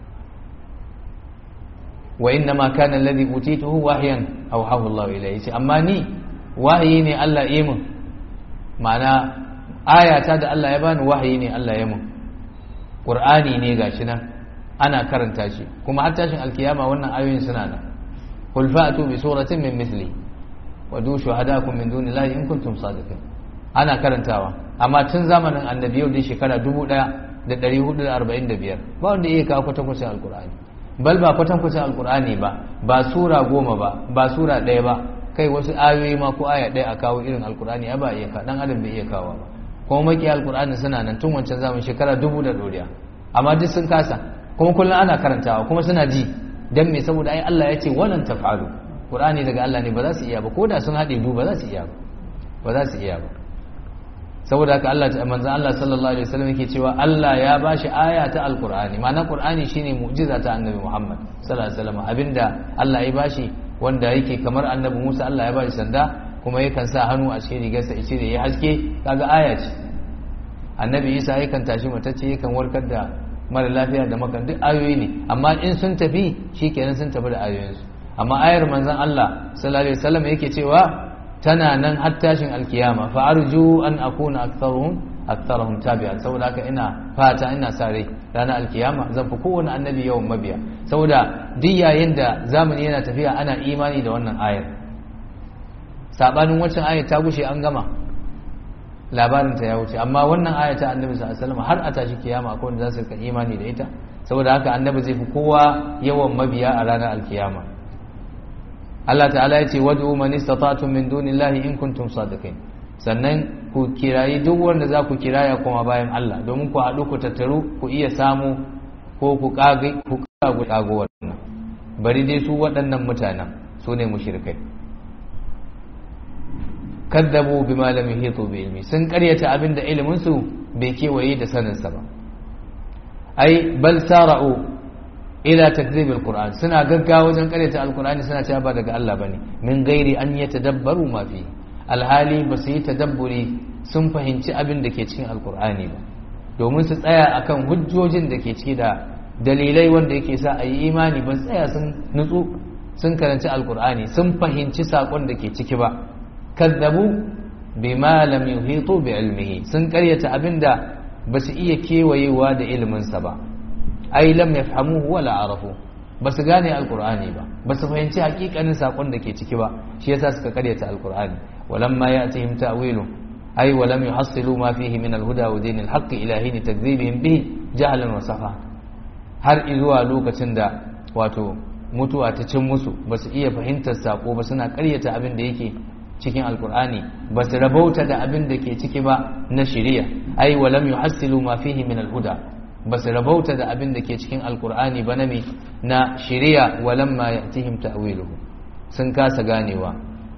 wa inna ma kana alladhi utituhu wahyan awhahu Allah ilayhi amma ni wahayi ne Allah ya mun ma'ana ayata da Allah ya bani wahayi ne Allah ya mun qur'ani ne gashi nan ana karanta shi kuma har tashin alkiyama wannan ayoyin suna nan qul fa'tu bi suratin min mithli wa du shuhadakum min dunillahi in kuntum sadiqin ana karantawa amma tun zamanin annabi yau da shekara dubu ɗaya da ɗari hudu da arba'in da biyar ba wanda yake kawo kwatankwacin alqur'ani bal ba kwatankwacin alkur'ani ba ba sura goma ba ba sura ɗaya ba kai wasu ayoyi ma ko aya ɗaya a kawo irin alkur'ani ya ba iya ka dan adam bai iya kawo ba kuma maki alkur'ani suna nan tun wancan zaman shekara dubu da ɗoriya amma duk sun kasa kuma kullum ana karantawa kuma suna ji dan me saboda ai Allah ya ce walan taf'alu qur'ani daga Allah ne ba za su iya ba ko da sun haɗe du ba za su iya ba ba za su iya ba saboda haka Allah ta manzon Allah sallallahu alaihi wasallam yake cewa Allah ya bashi aya ta alqur'ani ma'ana qur'ani shine mu'jiza ta annabi Muhammad sallallahu alaihi wasallam abinda Allah ya bashi wanda yake kamar annabi Musa Allah ya bashi sanda kuma yakan sa hannu a cikin rigarsa ya cire ya haske kaga aya ce annabi Isa yakan tashi matacce yakan warkar da mara lafiya da makan duk ayoyi ne amma in sun tafi shikenan sun tafi da ayoyinsu amma ayar manzon Allah sallallahu alaihi wasallam yake cewa tana nan har tashin alkiyama fa arju an akuna aktharuhum aktharuhum tabi'an saboda haka ina fata ina sare ranar alkiyama zan fi kowane annabi yawan mabiya saboda duk yayin da zamani yana tafiya ana imani da wannan ayar sabanin waccan ayar ta gushe an gama labarin ta ya wuce amma wannan ayar ta annabi sallallahu alaihi wasallam har a tashi kiyama akwai wanda za su rika imani da ita saboda haka annabi zai fi kowa yawan mabiya a ranar alkiyama Allah ta'ala ya ce wad'u man istata'tum min dunillahi in kuntum sadiqin sannan ku kirayi duk wanda za ku kiraya kuma bayan Allah domin ku haɗu ku tattaru ku iya samu ko ku kage ku kago kago wannan bari dai su waɗannan mutanen su ne mushrikai kadzabu bima lam yuhitu bi ilmi sun karyata abinda ilimin su bai kewaye da sanin sa ba ai bal sara'u ila takdhib alquran suna gaggawa wajen karyata alqurani suna cewa ba daga Allah bane min gairi an yatadabbaru ma fi alhali ba su yi tadabburi sun fahimci abin da ke cikin alqurani ba domin su tsaya akan hujjojin da ke ciki da dalilai wanda yake sa a yi imani ba tsaya sun nutsu sun karanci alqurani sun fahimci sakon da ke ciki ba kadzabu bima lam yuhitu bi ilmihi sun karyata abinda basu iya kewayewa da ilimin sa ba ai lam yafhamuhu wala arafu basu gane alqur'ani ba basu fahimci hakikanin sakon da ke ciki ba shi yasa suka karyata alqur'ani walamma ya'tihim ta'wilu ai walam yuhassilu ma fihi min alhuda wa dinil haqq ila hin takdhibihim bihi jahlan wa safa har zuwa lokacin da wato mutuwa ta cin musu basu iya fahimtar sako ba suna karyata abin da yake cikin alqur'ani basu rabauta da abin da ke ciki ba na shari'a ai walam yuhassilu ma fihi min alhuda basu rabauta da abin da ke cikin alqur'ani ba na me na shari'a walamma ya'tihim ta'wiluhu sun kasa ganewa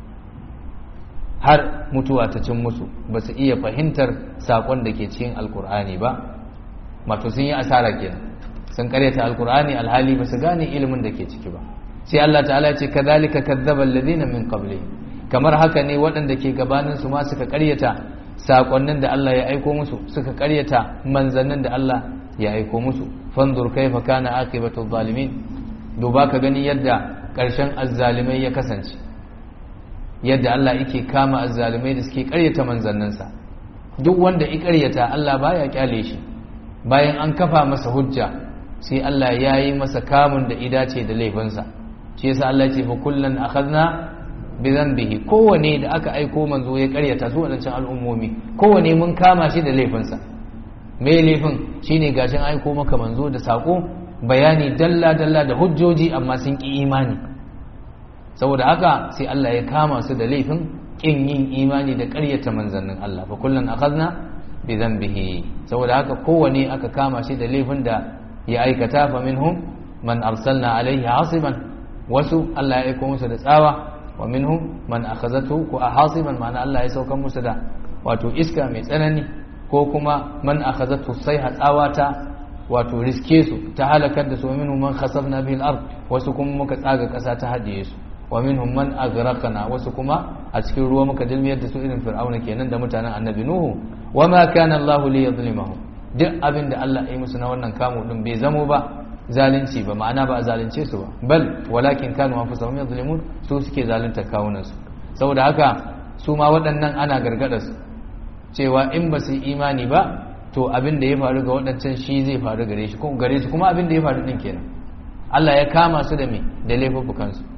har mutuwa ta cin musu ba su iya fahimtar sakon da ke cikin alkur'ani ba mato sun yi asara kenan sun karyata alkur'ani alhali ba su gane ilimin da ke ciki ba sai Allah ta'ala ce kadhalika kadzdzaba alladhina min qablihim kamar haka ne waɗanda ke gabanin su ma suka karyata sakonnin da Allah ya aiko musu suka karyata manzannin da Allah ya aiko musu fanzur kaifa kana aqibatu zalimin duba ka gani yadda ƙarshen azzalimai ya kasance yadda Allah yake kama azzalumai da suke ƙaryata manzanninsa duk wanda ya ƙaryata Allah baya kyale shi bayan an kafa masa hujja sai Allah ya yi masa kamun da idace da laifinsa shi yasa Allah ya ce fa kullan akhadna bi dhanbihi kowane da aka aiko manzo ya ƙaryata su wadancan al'ummomi kowane mun kama shi da laifinsa me laifin shine gashin aiko maka manzo da sako bayani dalla dalla da hujjoji amma sun ki imani saboda haka sai Allah ya kama su da laifin kin yin imani da ƙaryata manzannin Allah fa kullun akhadna bi dhanbihi saboda haka kowane aka kama shi da laifin da ya aikata fa minhum man arsalna alaihi hasiban wasu Allah ya aika musu da tsawa wa minhum man akhazatu ku hasiban ma'ana Allah ya sauka musu da wato iska mai tsanani ko kuma man akhazatu sayha tsawata wato riske su ta halakar da su minhum man khasafna bihi al-ard wasu kuma muka tsaga kasa ta hadiye su wa minhum man aghraqna wasu kuma a cikin ruwa muka dilmiyar da su irin fir'auna kenan da mutanen annabi nuhu wama kana Allah li yadhlimahum duk abin da Allah ya yi musu na wannan kamu din bai zamo ba zalunci ba ma'ana ba a zalunce su ba bal walakin kanu anfusahum yadhlimun su suke zalunta kawunan su saboda haka su ma waɗannan ana gargada su cewa in ba su yi imani ba to abin da ya faru ga waɗancan shi zai faru gare shi ko gare su kuma abin da ya faru din kenan Allah ya kama su da me da laifukan su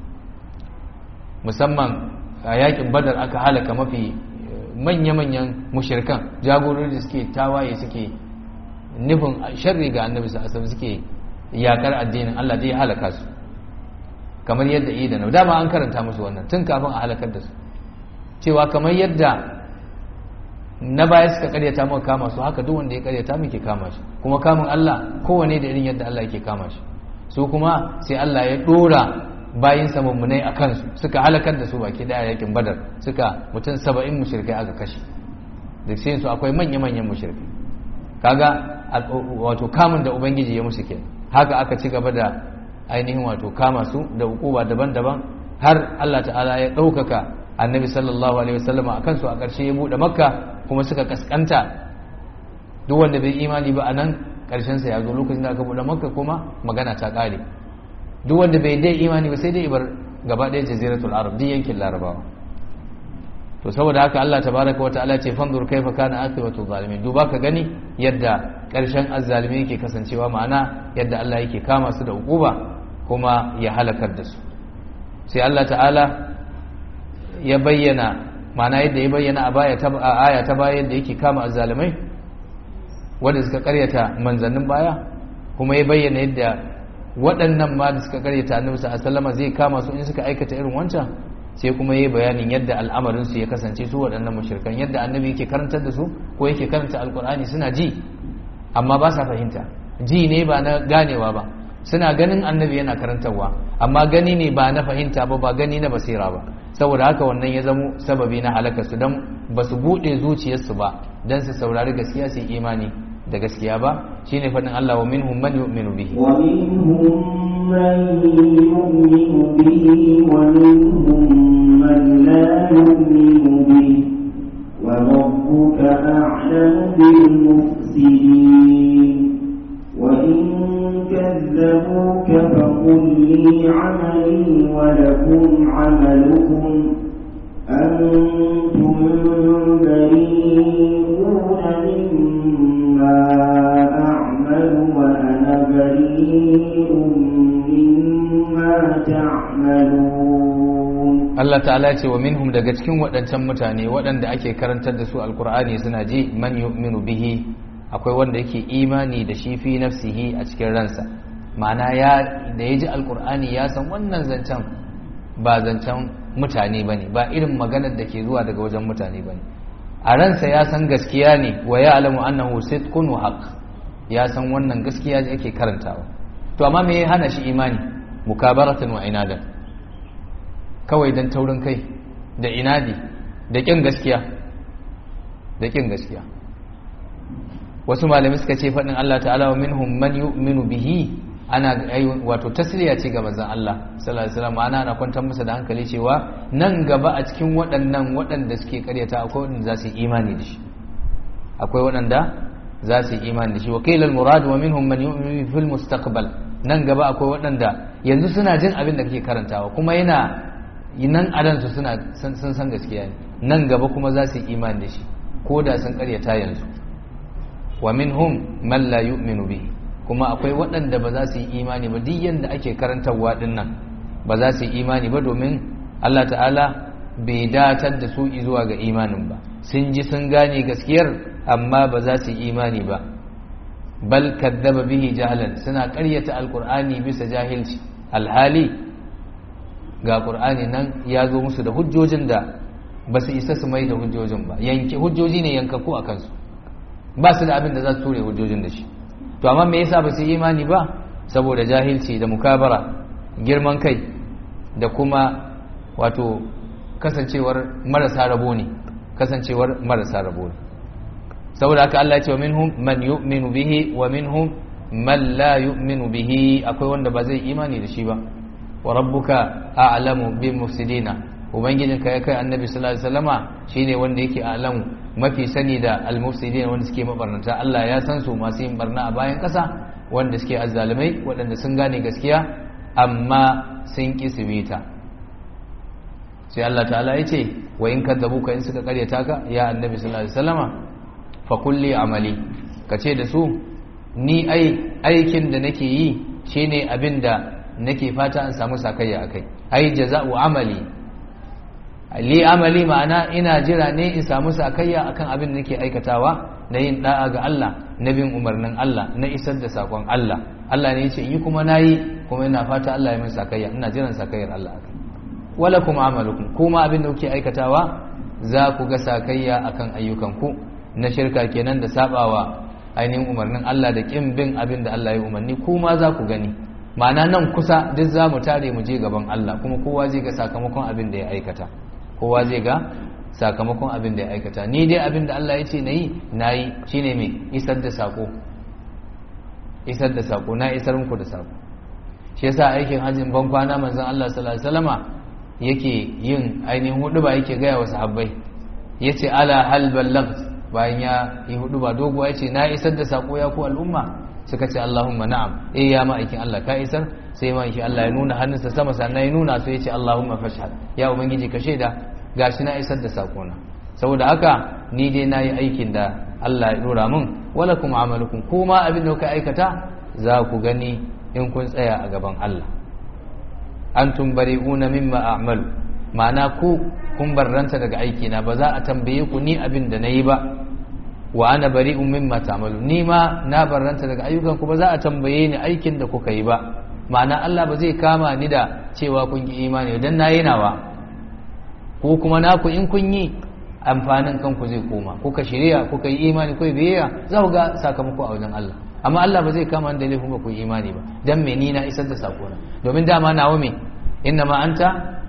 musamman a yakin badar aka halaka mafi manya-manyan mushrikan jagorori da suke tawaye suke nufin sharri ga annabi sallallahu alaihi suke yakar addinin Allah dai halaka su kamar yadda yi da nau dama an karanta musu wannan tun kafin a halakar da su cewa kamar yadda na baya suka karyata muka kama su haka duk wanda ya karyata muke kama shi kuma kamun Allah kowane da irin yadda Allah yake kama shi su kuma sai Allah ya dora bayin sa mummunai a kansu suka halakar da su baki daya yakin badar suka mutum saba'in mushrikai aka kashe da sai su akwai manya-manyan mushrikai kaga wato kamun da ubangiji ya musu kenan haka aka ci gaba da ainihin wato kama su da hukuma daban-daban har Allah ta'ala ya ɗaukaka annabi sallallahu alaihi wasallam a kansu a ƙarshe ya buɗe makka kuma suka kaskanta duk wanda bai imani ba a nan ƙarshensa ya zo lokacin da aka buɗe makka kuma magana ta ƙare duk wanda bai dai imani ba sai dai ibar gaba ɗaya jaziratul arab din yankin larabawa to saboda haka Allah tabaraka wa ta'ala ce fanzur kaifa kana aqibatu zalimin duba ka gani yadda ƙarshen azzalimi yake kasancewa ma'ana yadda Allah yake kama su da hukuma kuma ya halakar da su sai Allah ta'ala ya bayyana ma'ana yadda ya bayyana a baya ta aya ta baya yadda yake kama azzalimai wanda suka karyata manzannin baya kuma ya bayyana yadda waɗannan ma da suka karyata annabi sallallahu alaihi wasallam zai kama su in suka aikata irin wancan sai kuma yayi bayanin yadda al'amarin su ya kasance su waɗannan mushrikan yadda annabi yake karantar da su ko yake karanta alqur'ani suna ji amma ba sa fahimta ji ne ba na ganewa ba suna ganin annabi yana karantarwa amma gani ne ba na fahimta ba ba gani na basira ba saboda haka wannan ya zamo sababi na halaka su dan ba su bude zuciyarsu ba dan su saurari gaskiya su imani da gaskiya ba shine fadin Allah wa minhum man yu'minu bihi wa minhum man yu'minu bihi wa minhum man la yu'minu bihi wa rabbuka a'lamu bil mufsidin wa in kadzabuka faqul li 'amali wa lakum 'amalukum antum bari'una mimma Allah ta'ala ce wa minhum daga cikin waɗancan mutane waɗanda ake karantar da su alkur'ani suna ji man yu'minu bihi akwai wanda yake imani da shi fi nafsihi a cikin ransa ma'ana ya da ya ji alkur'ani ya san wannan zancen ba zancen mutane bane ba irin maganar da ke zuwa daga wajen mutane bane a ransa ya san gaskiya ne wa ya'lamu annahu sidqun wa haqq ya san wannan gaskiya da yake karantawa to amma me ya hana shi imani mukabaratan wa inadan kawai dan taurin kai da inadi da kin gaskiya da kin gaskiya wasu malamai suka ce fadin Allah ta'ala wa minhum man yu'minu bihi ana wato tasliya ce ga manzon Allah sallallahu alaihi wasallam ana ana kwantar masa da hankali cewa nan gaba a cikin waɗannan waɗanda suke karyata akwai waɗanda za su yi imani da shi akwai waɗanda za su yi imani da shi wa qila al murad wa minhum man yu'minu fil mustaqbal nan gaba akwai waɗanda yanzu suna jin abin da kake karantawa kuma yana nan adansu suna sun san gaskiya ne nan gaba kuma za su yi imani da shi ko da sun karyata yanzu wa minhum man la yu'minu bihi kuma akwai waɗanda ba za su yi imani ba duk yanda ake karantarwa din nan ba za su yi imani ba domin Allah ta'ala bai datar da su zuwa ga imanin ba sun ji sun gane gaskiyar amma ba za su yi imani ba bal kadzaba bihi jahalan suna karyata alqur'ani bisa jahilci alhali ga qur'ani nan ya zo musu da hujjojin da ba su isa su mai da hujjojin ba yanke hujjoji ne yankaku a kansu ba su da abin da za su ture hujjojin da shi to amma me yasa ba su yi imani ba saboda jahilci da mukabara girman kai da kuma wato kasancewar marasa rabo ne kasancewar marasa rabo ne saboda haka Allah ya ce wa minhum man yu'minu bihi wa minhum man la yu'minu bihi akwai wanda ba zai imani da shi ba wa rabbuka a'lamu bil mufsidina ubangijinka ya kai annabi sallallahu alaihi wasallama shine wanda yake a'lamu mafi sani da al mufsidina wanda suke mabarnata Allah ya san su masu yin barna a bayan kasa wanda suke azzalimai waɗanda sun gane gaskiya amma sun ki su bita sai Allah ta'ala ya ce wa in kadzabuka in suka karyata ka ya annabi sallallahu alaihi wasallama fa kulli amali kace da su ni ai aikin da nake yi shine abinda nake fata an samu sakayya akai ai jaza'u amali li amali ma'ana ina jira ne in samu sakayya akan abin da nake aikatawa na yin da'a ga Allah na bin umarnin Allah na isar da sakon Allah Allah ne yace yi kuma nayi kuma ina fata Allah ya min sakayya ina jiran sakayyar Allah akai walakum amalukum kuma abin da kuke aikatawa za ku ga sakayya akan ayyukanku na shirka kenan da sabawa ainihin umarnin Allah da kin bin abin da Allah ya umarni kuma za ku gani ma'ana nan kusa duk za mu tare mu je gaban Allah kuma kowa zai ga sakamakon abin da ya aikata kowa zai ga sakamakon abin da ya aikata ni dai abin da Allah ya ce na yi na yi shi ne mai isar da sako isar da sako na isar muku da sako shi yasa aikin hajjin ban kwana manzon Allah sallallahu alaihi wasallama yake yin ainihin hudu ba yake gaya wa sahabbai yace ala hal ballagt bayan ya yi hudu ba doguwa yace na isar da sako ya ku al'umma suka ce Allahumma na'am eh ya ma'aikin Allah ka isar sai ma'aikin Allah ya nuna hannunsa sama sannan ya nuna sai ya ce Allahumma fashhad ya ubangiji ka shaida gashi na isar da sakona saboda haka ni dai nayi aikin da Allah ya dora min walakum amalukum kuma abin da kuka aikata za ku gani in kun tsaya a gaban Allah antum bari'una mimma a'malu ma'ana ku kun barranta daga aiki na ba za a tambaye ku ni abin da nayi ba wa ana bari'un mimma ta'malu ni ma na barranta daga ayyukan ku ba za a tambaye ni aikin da kuka yi ba ma'ana Allah ba zai kama ni da cewa kun yi imani dan nayi nawa ko kuma naku in kun yi amfanin kanku zai koma kuka shirya kuka yi imani kuka biyayya za ku ga sakamako a wajen Allah amma Allah ba zai kama ni da laifin ba ku yi imani ba dan me ni na isar da sakona domin dama nawa me inna ma anta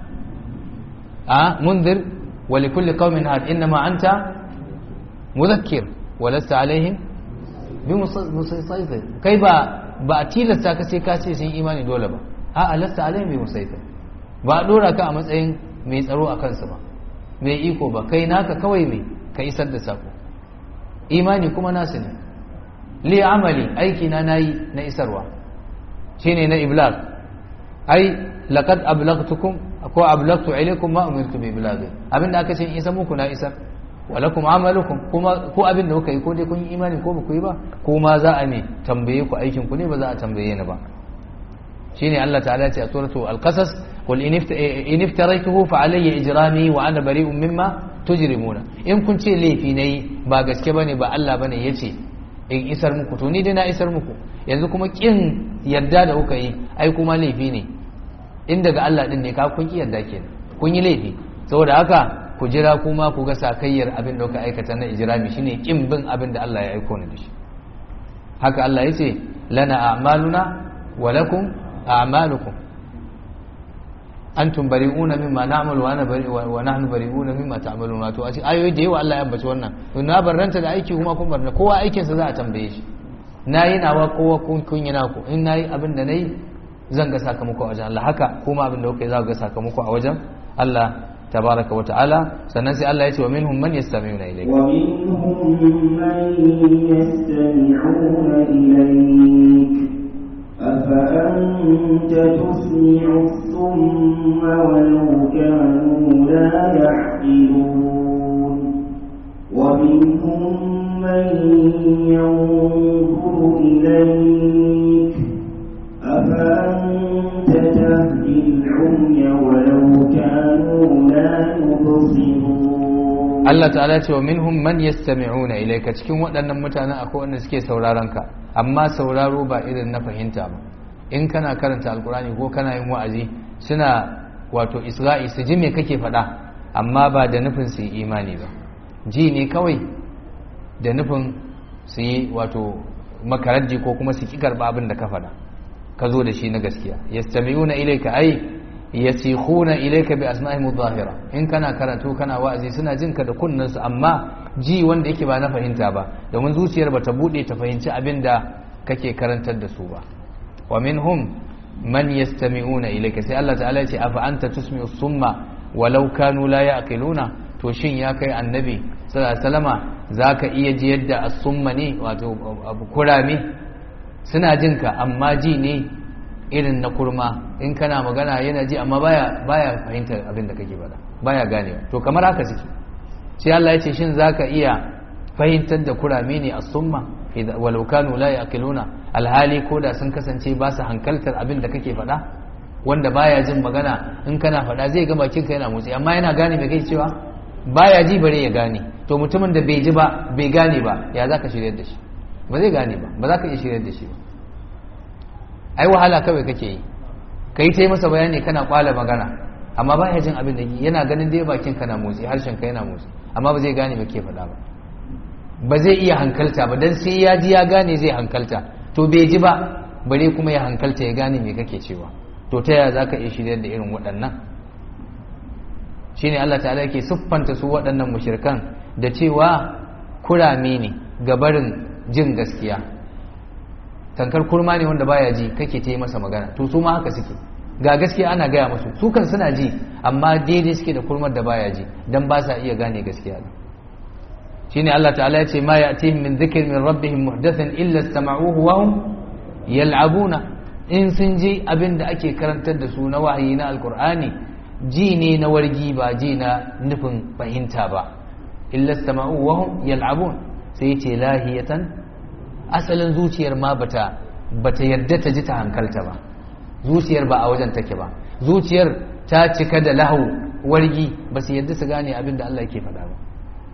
a munzir wa likulli qaumin had inna ma anta muzakkir walasta alaihim bi musaytir kai ba ba a tilasta ka sai ka ce sun imani dole ba a alasta alaihim bi musaytir ba a dora ka a matsayin mai tsaro a kansa ba mai iko ba kai naka kawai mai ka isar da sako imani kuma nasu ne li amali aiki na nayi na isarwa shine na iblag ai laqad ablaghtukum ko ablagtu ilaykum ma umirtu bi iblaghi abinda aka ce in isa muku na isar walakum amalukum kuma ko abin da kuka yi ko dai kun yi imani ko ba ku yi ba ko ma za a ne tambaye ku aikin ku ne ba za a tambaye ni ba shine Allah ta'ala ya ce a suratu al-qasas qul in iftaraytuhu fa alayya ijrami wa ana bari'un mimma tujrimuna in kun ce laifi nayi ba gaske bane ba Allah bane yace in isar muku to ni dai na isar muku yanzu kuma kin yadda da kuka yi ai kuma laifi ne in daga Allah din ne ka kun ki yadda kenan kun yi laifi saboda haka ku jira kuma ku ga sakayyar abin da kuka aikata na ijrami shine kin bin abin da Allah ya aiko ni da shi haka Allah yace lana a'maluna wa lakum a'malukum antum bari'una mimma na'malu wa ana bari wa nahnu bari'una mimma ta'malun wato a ayoyi da yawa Allah ya ambaci wannan na barranta da aiki kuma kun barna kowa aikin sa za a tambaye shi nayi nawa kowa kun kun yi naku in nayi abin da nayi zan ga sakamako a wajen Allah haka kuma abin da kuka yi za ku ga sakamako a wajen Allah tabaraka wa ta'ala sannan sai Allah ya ce wa minhum man yastami'una ilayka wa minhum man yastami'una ilayka أفأنت تسمع الصم ولو كانوا لا يعقلون ومنهم من ينظر إليك أفأنت تهدي العمي ولو كانوا لا يبصرون Allah ta'ala ce wa minhum man yastami'una ilayka cikin waɗannan mutanen akwai wanda suke sauraron ka amma sauraro ba irin na fahimta ba in kana karanta alkurani ko kana yin wa'azi suna wato isra'i su ji me kake faɗa amma ba da nufin su yi imani ba ji ne kawai da nufin su yi wato makaraddi ko kuma su ki karɓa abin da ka faɗa ka zo da shi na gaskiya yastami'una ilayka ai yasikhuna ilayka bi asma'ihim adh-dhahira in kana karatu kana wa'azi suna jinka da kunnansu amma ji wanda yake ba na fahimta ba domin zuciyar bata bude ta fahimci abinda kake karantar da su ba wa minhum man yastami'una ilayka sai Allah ta'ala ya ce afa anta tusmi'u summa walau kanu la ya'qiluna to shin ya kai annabi sallallahu alaihi wasallama zaka iya ji yadda as-summa ne wato kurami suna jinka amma ji ne irin na kurma in kana magana yana ji amma baya baya fahimtar abin da kake faɗa baya ganewa to kamar haka suke sai Allah ya ce shin zaka iya fahimtar da kurame ne as-summa walau kanu la yaqiluna alhali ko da sun kasance ba su hankaltar abin da kake faɗa wanda baya jin magana in kana faɗa zai ga bakin ka yana motsi amma yana gane me kake cewa baya ji bare ya gane to mutumin da bai ji ba bai gane ba ya zaka shiryar da shi ba zai gane ba ba za ka iya shiryar da shi ba ai wahala kawai kake yi kai sai masa bayani kana kwala magana amma baya jin abin da yana ganin dai bakin ka na motsi harshen ka yana motsi amma ba zai gane me ke faɗa ba ba zai iya hankalta ba dan sai ya ji ya gane zai hankalta to bai ji ba bare kuma ya hankalta ya gane me kake cewa to ta yaya zaka iya shiryar da irin waɗannan shine Allah ta'ala yake siffanta su waɗannan mushrikan da cewa kurame ne gabarin jin gaskiya tankar kurma ne wanda baya ji kake ta yi masa magana to su ma haka suke ga gaskiya ana gaya musu su kan suna ji amma daidai suke da kurmar da baya ji dan ba sa iya gane gaskiya shine Allah ta'ala ya ce ma ya'tihim min dhikrin min rabbihim muhdathan illa istama'uhu wa hum yal'abuna in sun ji abin da ake karantar da su na wahayi na alqur'ani ji ne na wargi ba ji na nufin fahimta ba illa istama'uhu wa hum yal'abun sai ce lahiyatan asalin zuciyar ma bata bata yadda ta ji ta hankalta ba zuciyar ba a wajen take ba zuciyar ta cika da lahu wargi ba su yadda su gane abin da Allah yake faɗa ba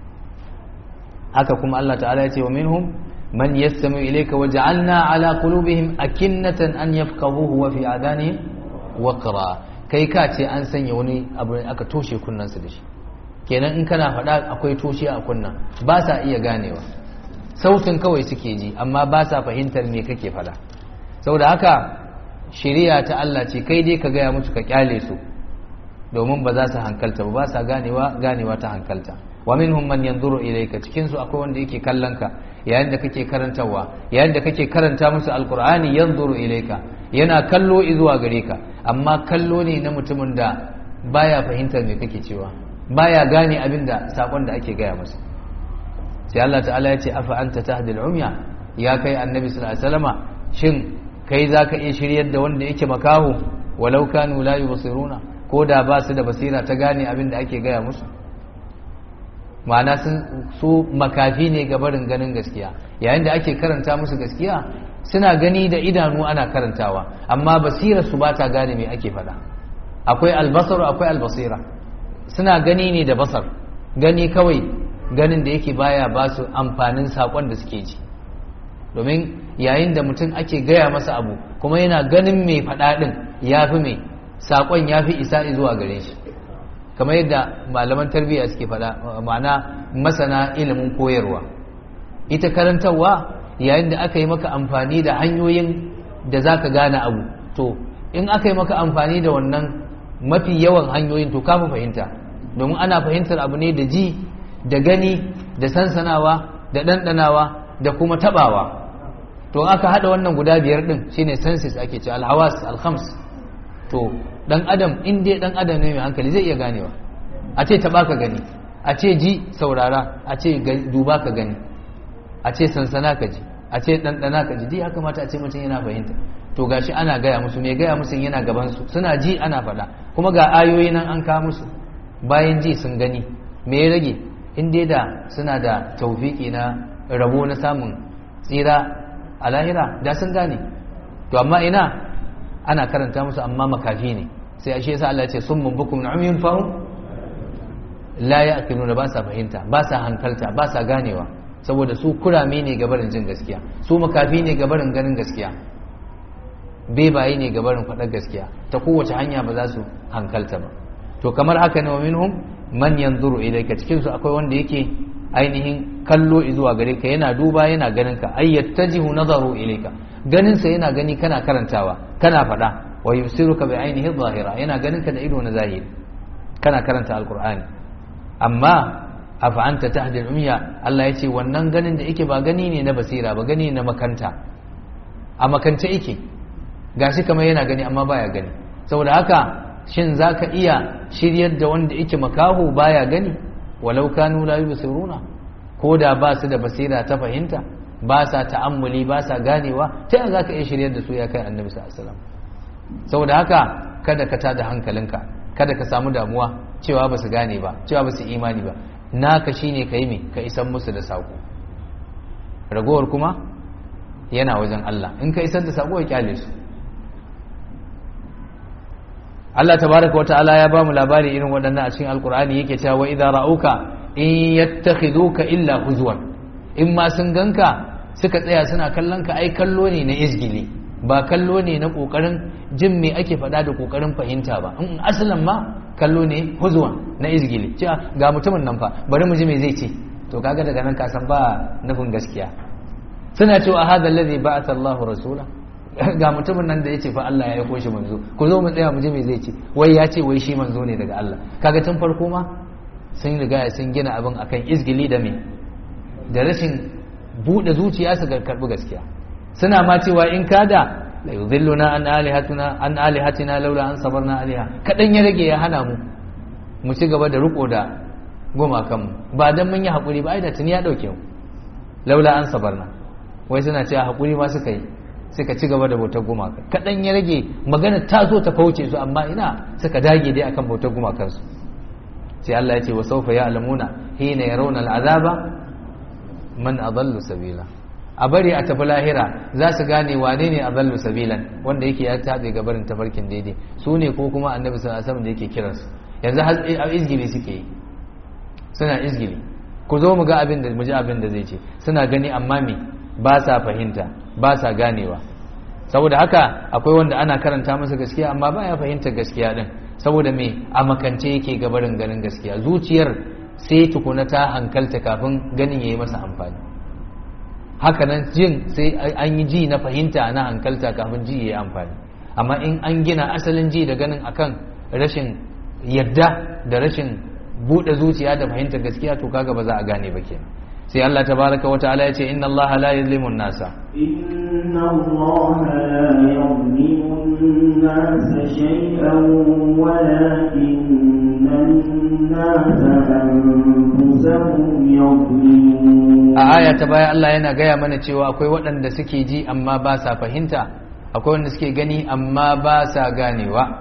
haka kuma Allah ta'ala ya ce wa minhum man yastami ilayka wa ja'alna ala qulubihim akinnatan an yafqahuhu wa fi adanihim waqra kai ka ce an sanya wani abu aka toshe kunnansu da shi kenan in kana faɗa akwai toshe a kunnan ba sa iya ganewa sautin kawai suke ji amma ba sa fahimtar me kake fada saboda haka shari'a ta Allah ce kai dai ka gaya musu ka kyale su domin ba za su hankalta ba ba sa ganewa ganewa ta hankalta wa minhum man yanzuru ilayka cikin su akwai wanda yake kallon ka yayin da kake karantawa yayin da kake karanta musu alqur'ani yanzuru ilayka yana kallo zuwa gare ka amma kallo ne na mutumin da baya fahimtar me kake cewa baya gane abinda sakon da ake gaya masa sai Allah ta'ala ya ce afa anta tahdil umya ya kai annabi sallallahu alaihi wasallama shin kai zaka iya shiryar da wanda yake makaho walau kanu la yubsiruna ko da ba su da basira ta gane abin da ake gaya musu ma'ana sun su makafi ne ga barin ganin gaskiya yayin da ake karanta musu gaskiya suna gani da idanu ana karantawa amma basirar su ba ta gane me ake faɗa akwai albasar akwai albasira. Suna gani ne da basar, gani kawai, ganin da yake baya ba su amfanin sakon da suke ji. Domin yayin da mutum ake gaya masa abu kuma yana ganin mai faɗa ɗin ya fi mai sakon ya fi isa zuwa gare shi, kamar yadda malaman tarbiyya suke faɗa, ma'ana masana ilimin koyarwa. Ita karantarwa yayin da aka yi maka amfani da hanyoyin da za ka gane abu, to in aka yi maka amfani da wannan mafi yawan hanyoyin to ka fi fahimta, domin ana fahimtar abu ne da ji da gani da sansanawa da ɗanɗanawa da kuma taɓawa. To aka haɗa wannan guda biyar ɗin shine senses ake ce, alhawas alhams. To ɗan adam in dai ɗan adam ne mai hankali zai iya ganewa, a ce taɓa ka gani, a ce ji saurara, a ce duba ka gani, a ce sansana ka ji, a ce ɗanɗana ka ji, dai ya kamata a ce mutum yana fahimta. To gashi ana gaya musu, mai gaya musu yana gabansu, suna ji ana faɗa, kuma ga ayoyi nan an kawo musu, bayan ji sun gani, me ya rage? In dai da suna da taufiki na rabo na samun tsira a lahira da sun gane. To amma ina ana karanta musu amma makafi ne, sai ashe yasa Allah ya ce summun bukum umyun fahum la ya'qiluna, ba sa fahimta, ba sa hankalta, ba sa ganewa, saboda su kurame ne gabarin jin gaskiya, su makafi ne gabarin ganin gaskiya, bebaye ne gabarin faɗar gaskiya, ta kowace hanya ba za su hankalta ba. To kamar haka ne wa minhum man yanzuru ilayka, cikin su akwai wanda yake ainihin kallo zuwa gare ka, yana duba yana ganin ka, ay yattajihu nazaru ilayka, ganin sa yana gani kana karantawa kana faɗa, wa yusiruka bi ainihi zahira, yana ganin ka da ido na zahiri kana karanta alqur'ani. Amma afa anta tahdi al-umya, Allah yace wannan ganin da yake ba gani ne na basira ba, gani na makanta, a makance yake, gashi kamar yana gani amma baya gani. Saboda haka shin zaka iya shiryar da wanda yake makaho baya gani, walau kanu la yubsiruna, ko da ba su da basira ta fahimta, ba sa ta'ammuli, ba sa ganewa, ta yaya zaka iya shiryar da su ya kai annabi sallallahu alaihi wasallam? Saboda haka kada ka tada hankalinka, kada ka samu damuwa cewa ba su gane ba, cewa ba su imani ba. Naka shine kai me ka isan musu da sako, ragowar kuma yana wajen Allah. In ka isar da sako ya kyale su. Allah tabaraka wata'ala ya bamu labari irin waɗannan a cikin alkur'ani, yake cewa wa idza ra'uka in yattakhiduka illa huzwan, in ma sun ganka suka tsaya suna kallon ka, ai kallo ne na izgili, ba kallo ne na kokarin jin me ake faɗa da kokarin fahimta ba. In asalin ma kallo ne huzwan na izgili, cewa ga mutumin nan fa bari mu ji me zai ce. To kaga daga nan ka san ba nufin gaskiya. Suna cewa hadha alladhi ba'atha Allahu rasula, ga mutumin nan da yace fa Allah ya aiko shi manzo, ku zo mu tsaya mu ji me zai ce. Wai ya ce wai shi manzo ne daga Allah. Kaga tun farko ma sun riga sun gina abin akan izgili da me, da rashin bude zuciya su karbi gaskiya. Suna ma cewa in kada la yudhilluna an alihatuna an alihatina laula an sabarna alaiha, kadan ya rage ya hana mu mu ci gaba da riko da gumakan mu, ba dan mun yi hakuri ba ai da tuni ya dauke mu, laula an sabarna. Wai suna cewa hakuri ma suka yi, suka ci gaba da bautar gumaka, kadan ya rage magana ta zo ta kauce su, amma ina suka dage dai akan bautar gumakan su. sai Allah ya ce wa sawfa ya'lamuna hina yarawna al'azaba man adallu sabila. A bari a tafi lahira za su gane wane ne adallu sabilan, wanda yake ya tabe gabarin tafarkin daidai, su ne ko kuma annabi sallallahu alaihi wasallam da yake kiransu. Yanzu har izgili suke yi, suna izgili, ku zo mu ga abin da mu ji abin da zai ce. Suna gani amma me ba sa fahimta, ba sa ganewa. Saboda haka akwai wanda ana karanta masa gaskiya amma baya fahimtar gaskiya din, saboda me a makance yake gabarin ganin gaskiya. Zuciyar sai tukuna ta hankalta kafin ganin yayi masa amfani. Haka nan jin sai an yi ji na fahimta na hankalta kafin ji yayi amfani. Amma in an gina asalin ji da ganin akan rashin yadda da rashin bude zuciya da fahimtar gaskiya, to kaga ba za a gane ba kenan. sai Allah tabaraka wa ta'ala yace inna Allah la yuzlimu an-nasa inna Allah la yuzlimu an-nasa shay'an walakinna an-nasa anfusahum yuzlimun. A aya ta baya Allah yana gaya mana cewa akwai waɗanda suke ji amma ba sa fahimta, akwai wanda suke gani amma ba sa ganewa.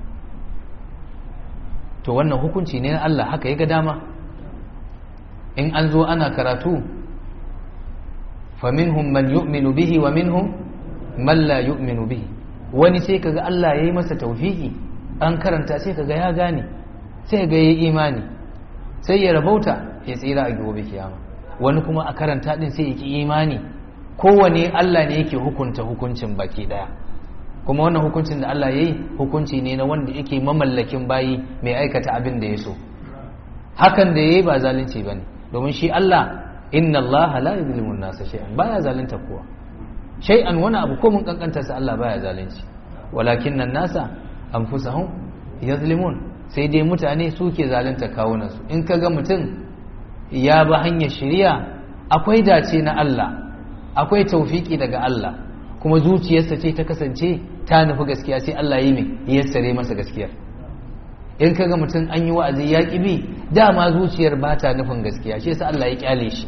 To wannan hukunci ne na Allah, haka ya ga dama. In an zo ana karatu, faminhum man yu'minu bihi wa minhum man la yu'minu bihi. Wani sai kaga Allah yayi masa tawfiki an karanta sai kaga ya gane sai ga yayi imani sai ya rabauta ya tsira a gobe kiyama. Wani kuma a karanta din sai ya ki imani. Kowane Allah ne yake hukunta hukuncin baki daya, kuma wannan hukuncin da Allah yayi hukunci ne na wanda yake mamallakin bayi mai aikata abin da ya so. Hakan da yayi ba zalunci bane, domin shi Allah inna Allah la yuzlimu an-nasa shay'an, baya zalunta kowa shay'an, wani abu ko mun kankanta sa Allah baya zalunci. Walakinna an-nasa anfusahum yazlimun, sai dai mutane suke zalunta kawunan su. In kaga mutum ya ba hanyar shari'a, akwai dace na Allah, akwai tawfiki daga Allah, kuma zuciyarsa ce ta kasance ta nufi gaskiya, sai Allah yi mai yassare masa gaskiyar. In kaga mutum an yi wa'azi ya ƙi bi, dama zuciyar ba ta nufin gaskiya, shi yasa Allah ya kyale shi.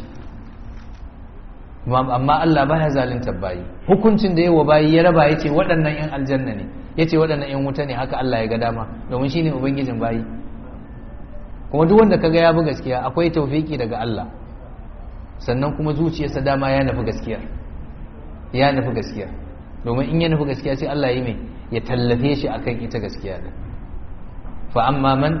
Amma Allah baya zalunta bayi. Hukuncin da yawa bayi ya raba, yace waɗannan ƴan aljanna ne, yace waɗannan ƴan wuta ne, haka Allah ya ga dama, domin shine ubangijin bayi. Kuma duk wanda kaga ya bi gaskiya akwai tawfiki daga Allah, sannan kuma zuciyarsa dama ya nufi gaskiya, ya nufi gaskiya, domin in ya nufi gaskiya sai Allah yi mai ya tallafe shi akan ita gaskiya din. Fa amma man,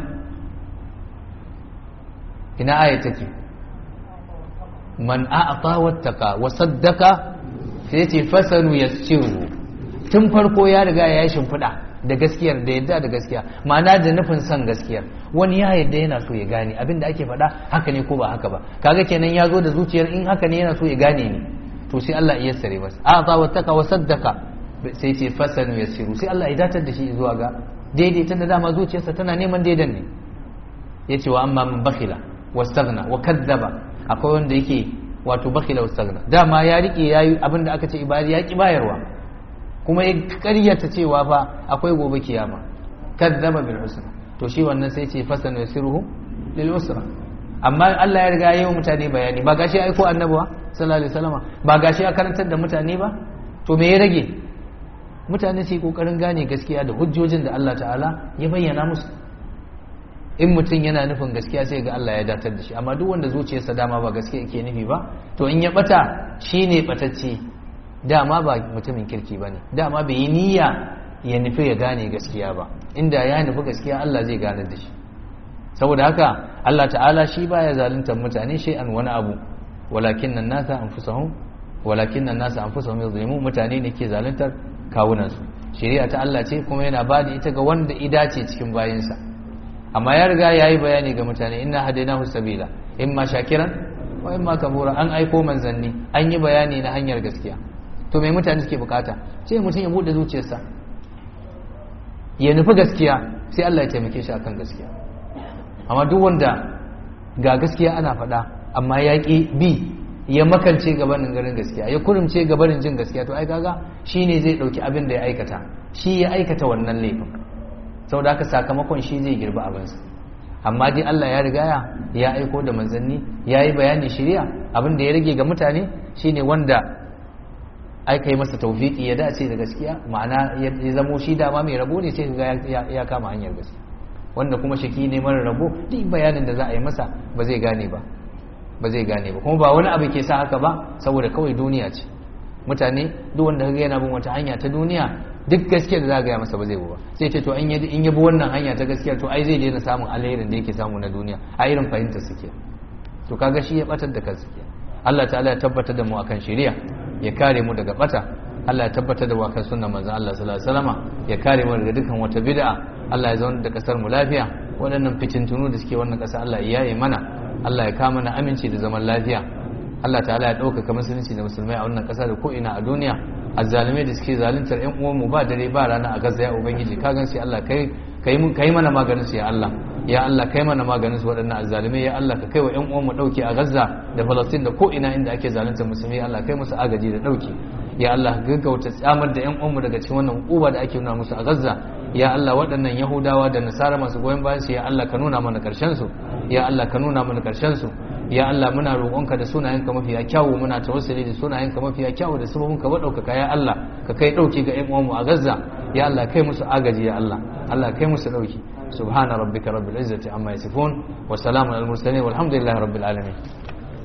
ina aya take, man a'ta wattaqa wa saddaqa, sai yace fasanu yassiru. Tun farko ya riga ya yi shimfiɗa da gaskiyar, da yadda da gaskiya, ma'ana da nufin son gaskiyar. Wani ya yadda yana so ya gane abin da ake faɗa haka ne ko ba haka ba, kaga kenan ya zo da zuciyar in haka ne yana so ya gane ne, to sai Allah ya yassare masa. a'ta wattaqa wa saddaqa, sai ce fasanu yassiru, sai Allah ya datar da shi zuwa ga daidai, tunda dama zuciyarsa tana neman daidan ne. Yace wa amma man bakhila wastaghna wa kadzaba, akwai wanda yake wato bakhila wastaghna, dama ya rike yayi abin da aka ce ibadi ya ki bayarwa, kuma ya karyata cewa fa akwai gobe kiyama, kadzaba bil husna, to shi wannan sai ce fasanu yassiruhu lil usra. Amma Allah ya riga yayi wa mutane bayani, ba gashi ya aiko annabawa sallallahu alaihi wasallam, ba gashi ya karantar da mutane ba, to me ya rage? Mutane su yi kokarin gane gaskiya da hujjojin da Allah ta'ala ya bayyana musu. In mutum yana nufin gaskiya sai ga Allah ya datar da shi, amma duk wanda zuciyarsa dama ba gaskiya yake nufi ba, to in ya bata shine batacce, dama ba mutumin kirki bane, dama bai yi niyya ya nufi ya gane gaskiya ba. Inda ya nufi gaskiya Allah zai gane da shi. Saboda haka Allah ta'ala shi baya zaluntar mutane shay'an wani abu, walakinna an-nasa anfusahum walakinna an-nasa anfusahum yuzlimun, mutane ne ke zaluntar kawunansu. Shari'a ta Allah ce, kuma yana bada ita ga wanda idace cikin bayinsa. Amma ya riga yayi bayani ga mutane, inna hadainahu sabila imma shakiran wa imma kafura. An aiko manzanni, an yi bayani na hanyar gaskiya. To me mutane suke bukata? Sai mutum ya bude zuciyarsa, ya nufi gaskiya, sai Allah ya taimake shi akan gaskiya. Amma duk wanda ga gaskiya ana faɗa amma ya ƙi bi, ya makance gabanin garin gaskiya, ya kurumce gabanin jin gaskiya, to ai kaga shine zai dauki abin da ya aikata, shi ya aikata wannan laifin, saboda haka sakamakon shi zai girba abinsa. Amma dai Allah ya riga ya aiko da manzanni, ya yi bayani shari'a, abin da ya rage ga mutane shine wanda aka yi masa tawfiki ya dace da gaskiya, ma'ana ya zamo shi dama mai rabo ne, sai ga ya kama hanyar gaskiya. Wanda kuma shaki ne mara rabo, duk bayanin da za a yi masa ba zai gane ba ba zai gane ba kuma ba wani abu ke sa haka ba, saboda kawai duniya ce. Mutane duk wanda kaga yana bin wata hanya ta duniya, duk gaskiyar da za ga ya masa ba zai ba, sai ce to in ya in yabi wannan hanya ta gaskiya, to ai zai daina samun alherin da yake samu na duniya, a irin fahimtar suke. To kaga shi ya batar da kansa. Allah ta'ala ya tabbatar da mu akan shari'a, ya kare mu daga bata. Allah ya tabbatar da mu akan sunnar manzon Allah sallallahu alaihi wasallama, ya kare mu daga dukkan wata bid'a. Allah ya zauna da kasar mu lafiya. Waɗannan fitintunu da suke wannan ƙasa Allah ya yaye mana. Allah ya kama na aminci da zaman lafiya. Allah ta'ala ya ɗaukaka musulunci da musulmai a wannan ƙasa da ko'ina a duniya. Azzalume da suke zaluntar ƴan uwanmu ba dare ba rana a Gaza, ya ubangiji ka gan sai Allah kai kai mana maganin su ya Allah. Ya Allah kai mana maganin su waɗannan azzalume, ya Allah ka kai wa ƴan uwanmu ɗauki a Gaza da Falastin da ko'ina inda ake zaluntar musulmi, Allah kai musu agaji da ɗauki. Ya Allah gaggauta tsamar da ƴan uwanmu daga cikin wannan uba da ake nuna musu a Gaza. Ya Allah waɗannan Yahudawa da Nasara masu goyon bayan su, ya Allah ka nuna mana ƙarshen su. Ya Allah ka nuna mana ƙarshen su. Ya Allah muna roƙonka da sunayenka mafiya kyawu, muna tawassuli da sunayenka mafiya kyawu da sababinka maɗaukaka, ya Allah ka kai ɗauki ga ƴan uwanmu a Gaza. Ya Allah kai musu agaji, ya Allah Allah kai musu ɗauki. Subhana rabbika rabbil izzati amma yasifun wa salamun al mursalin walhamdulillahi rabbil alamin.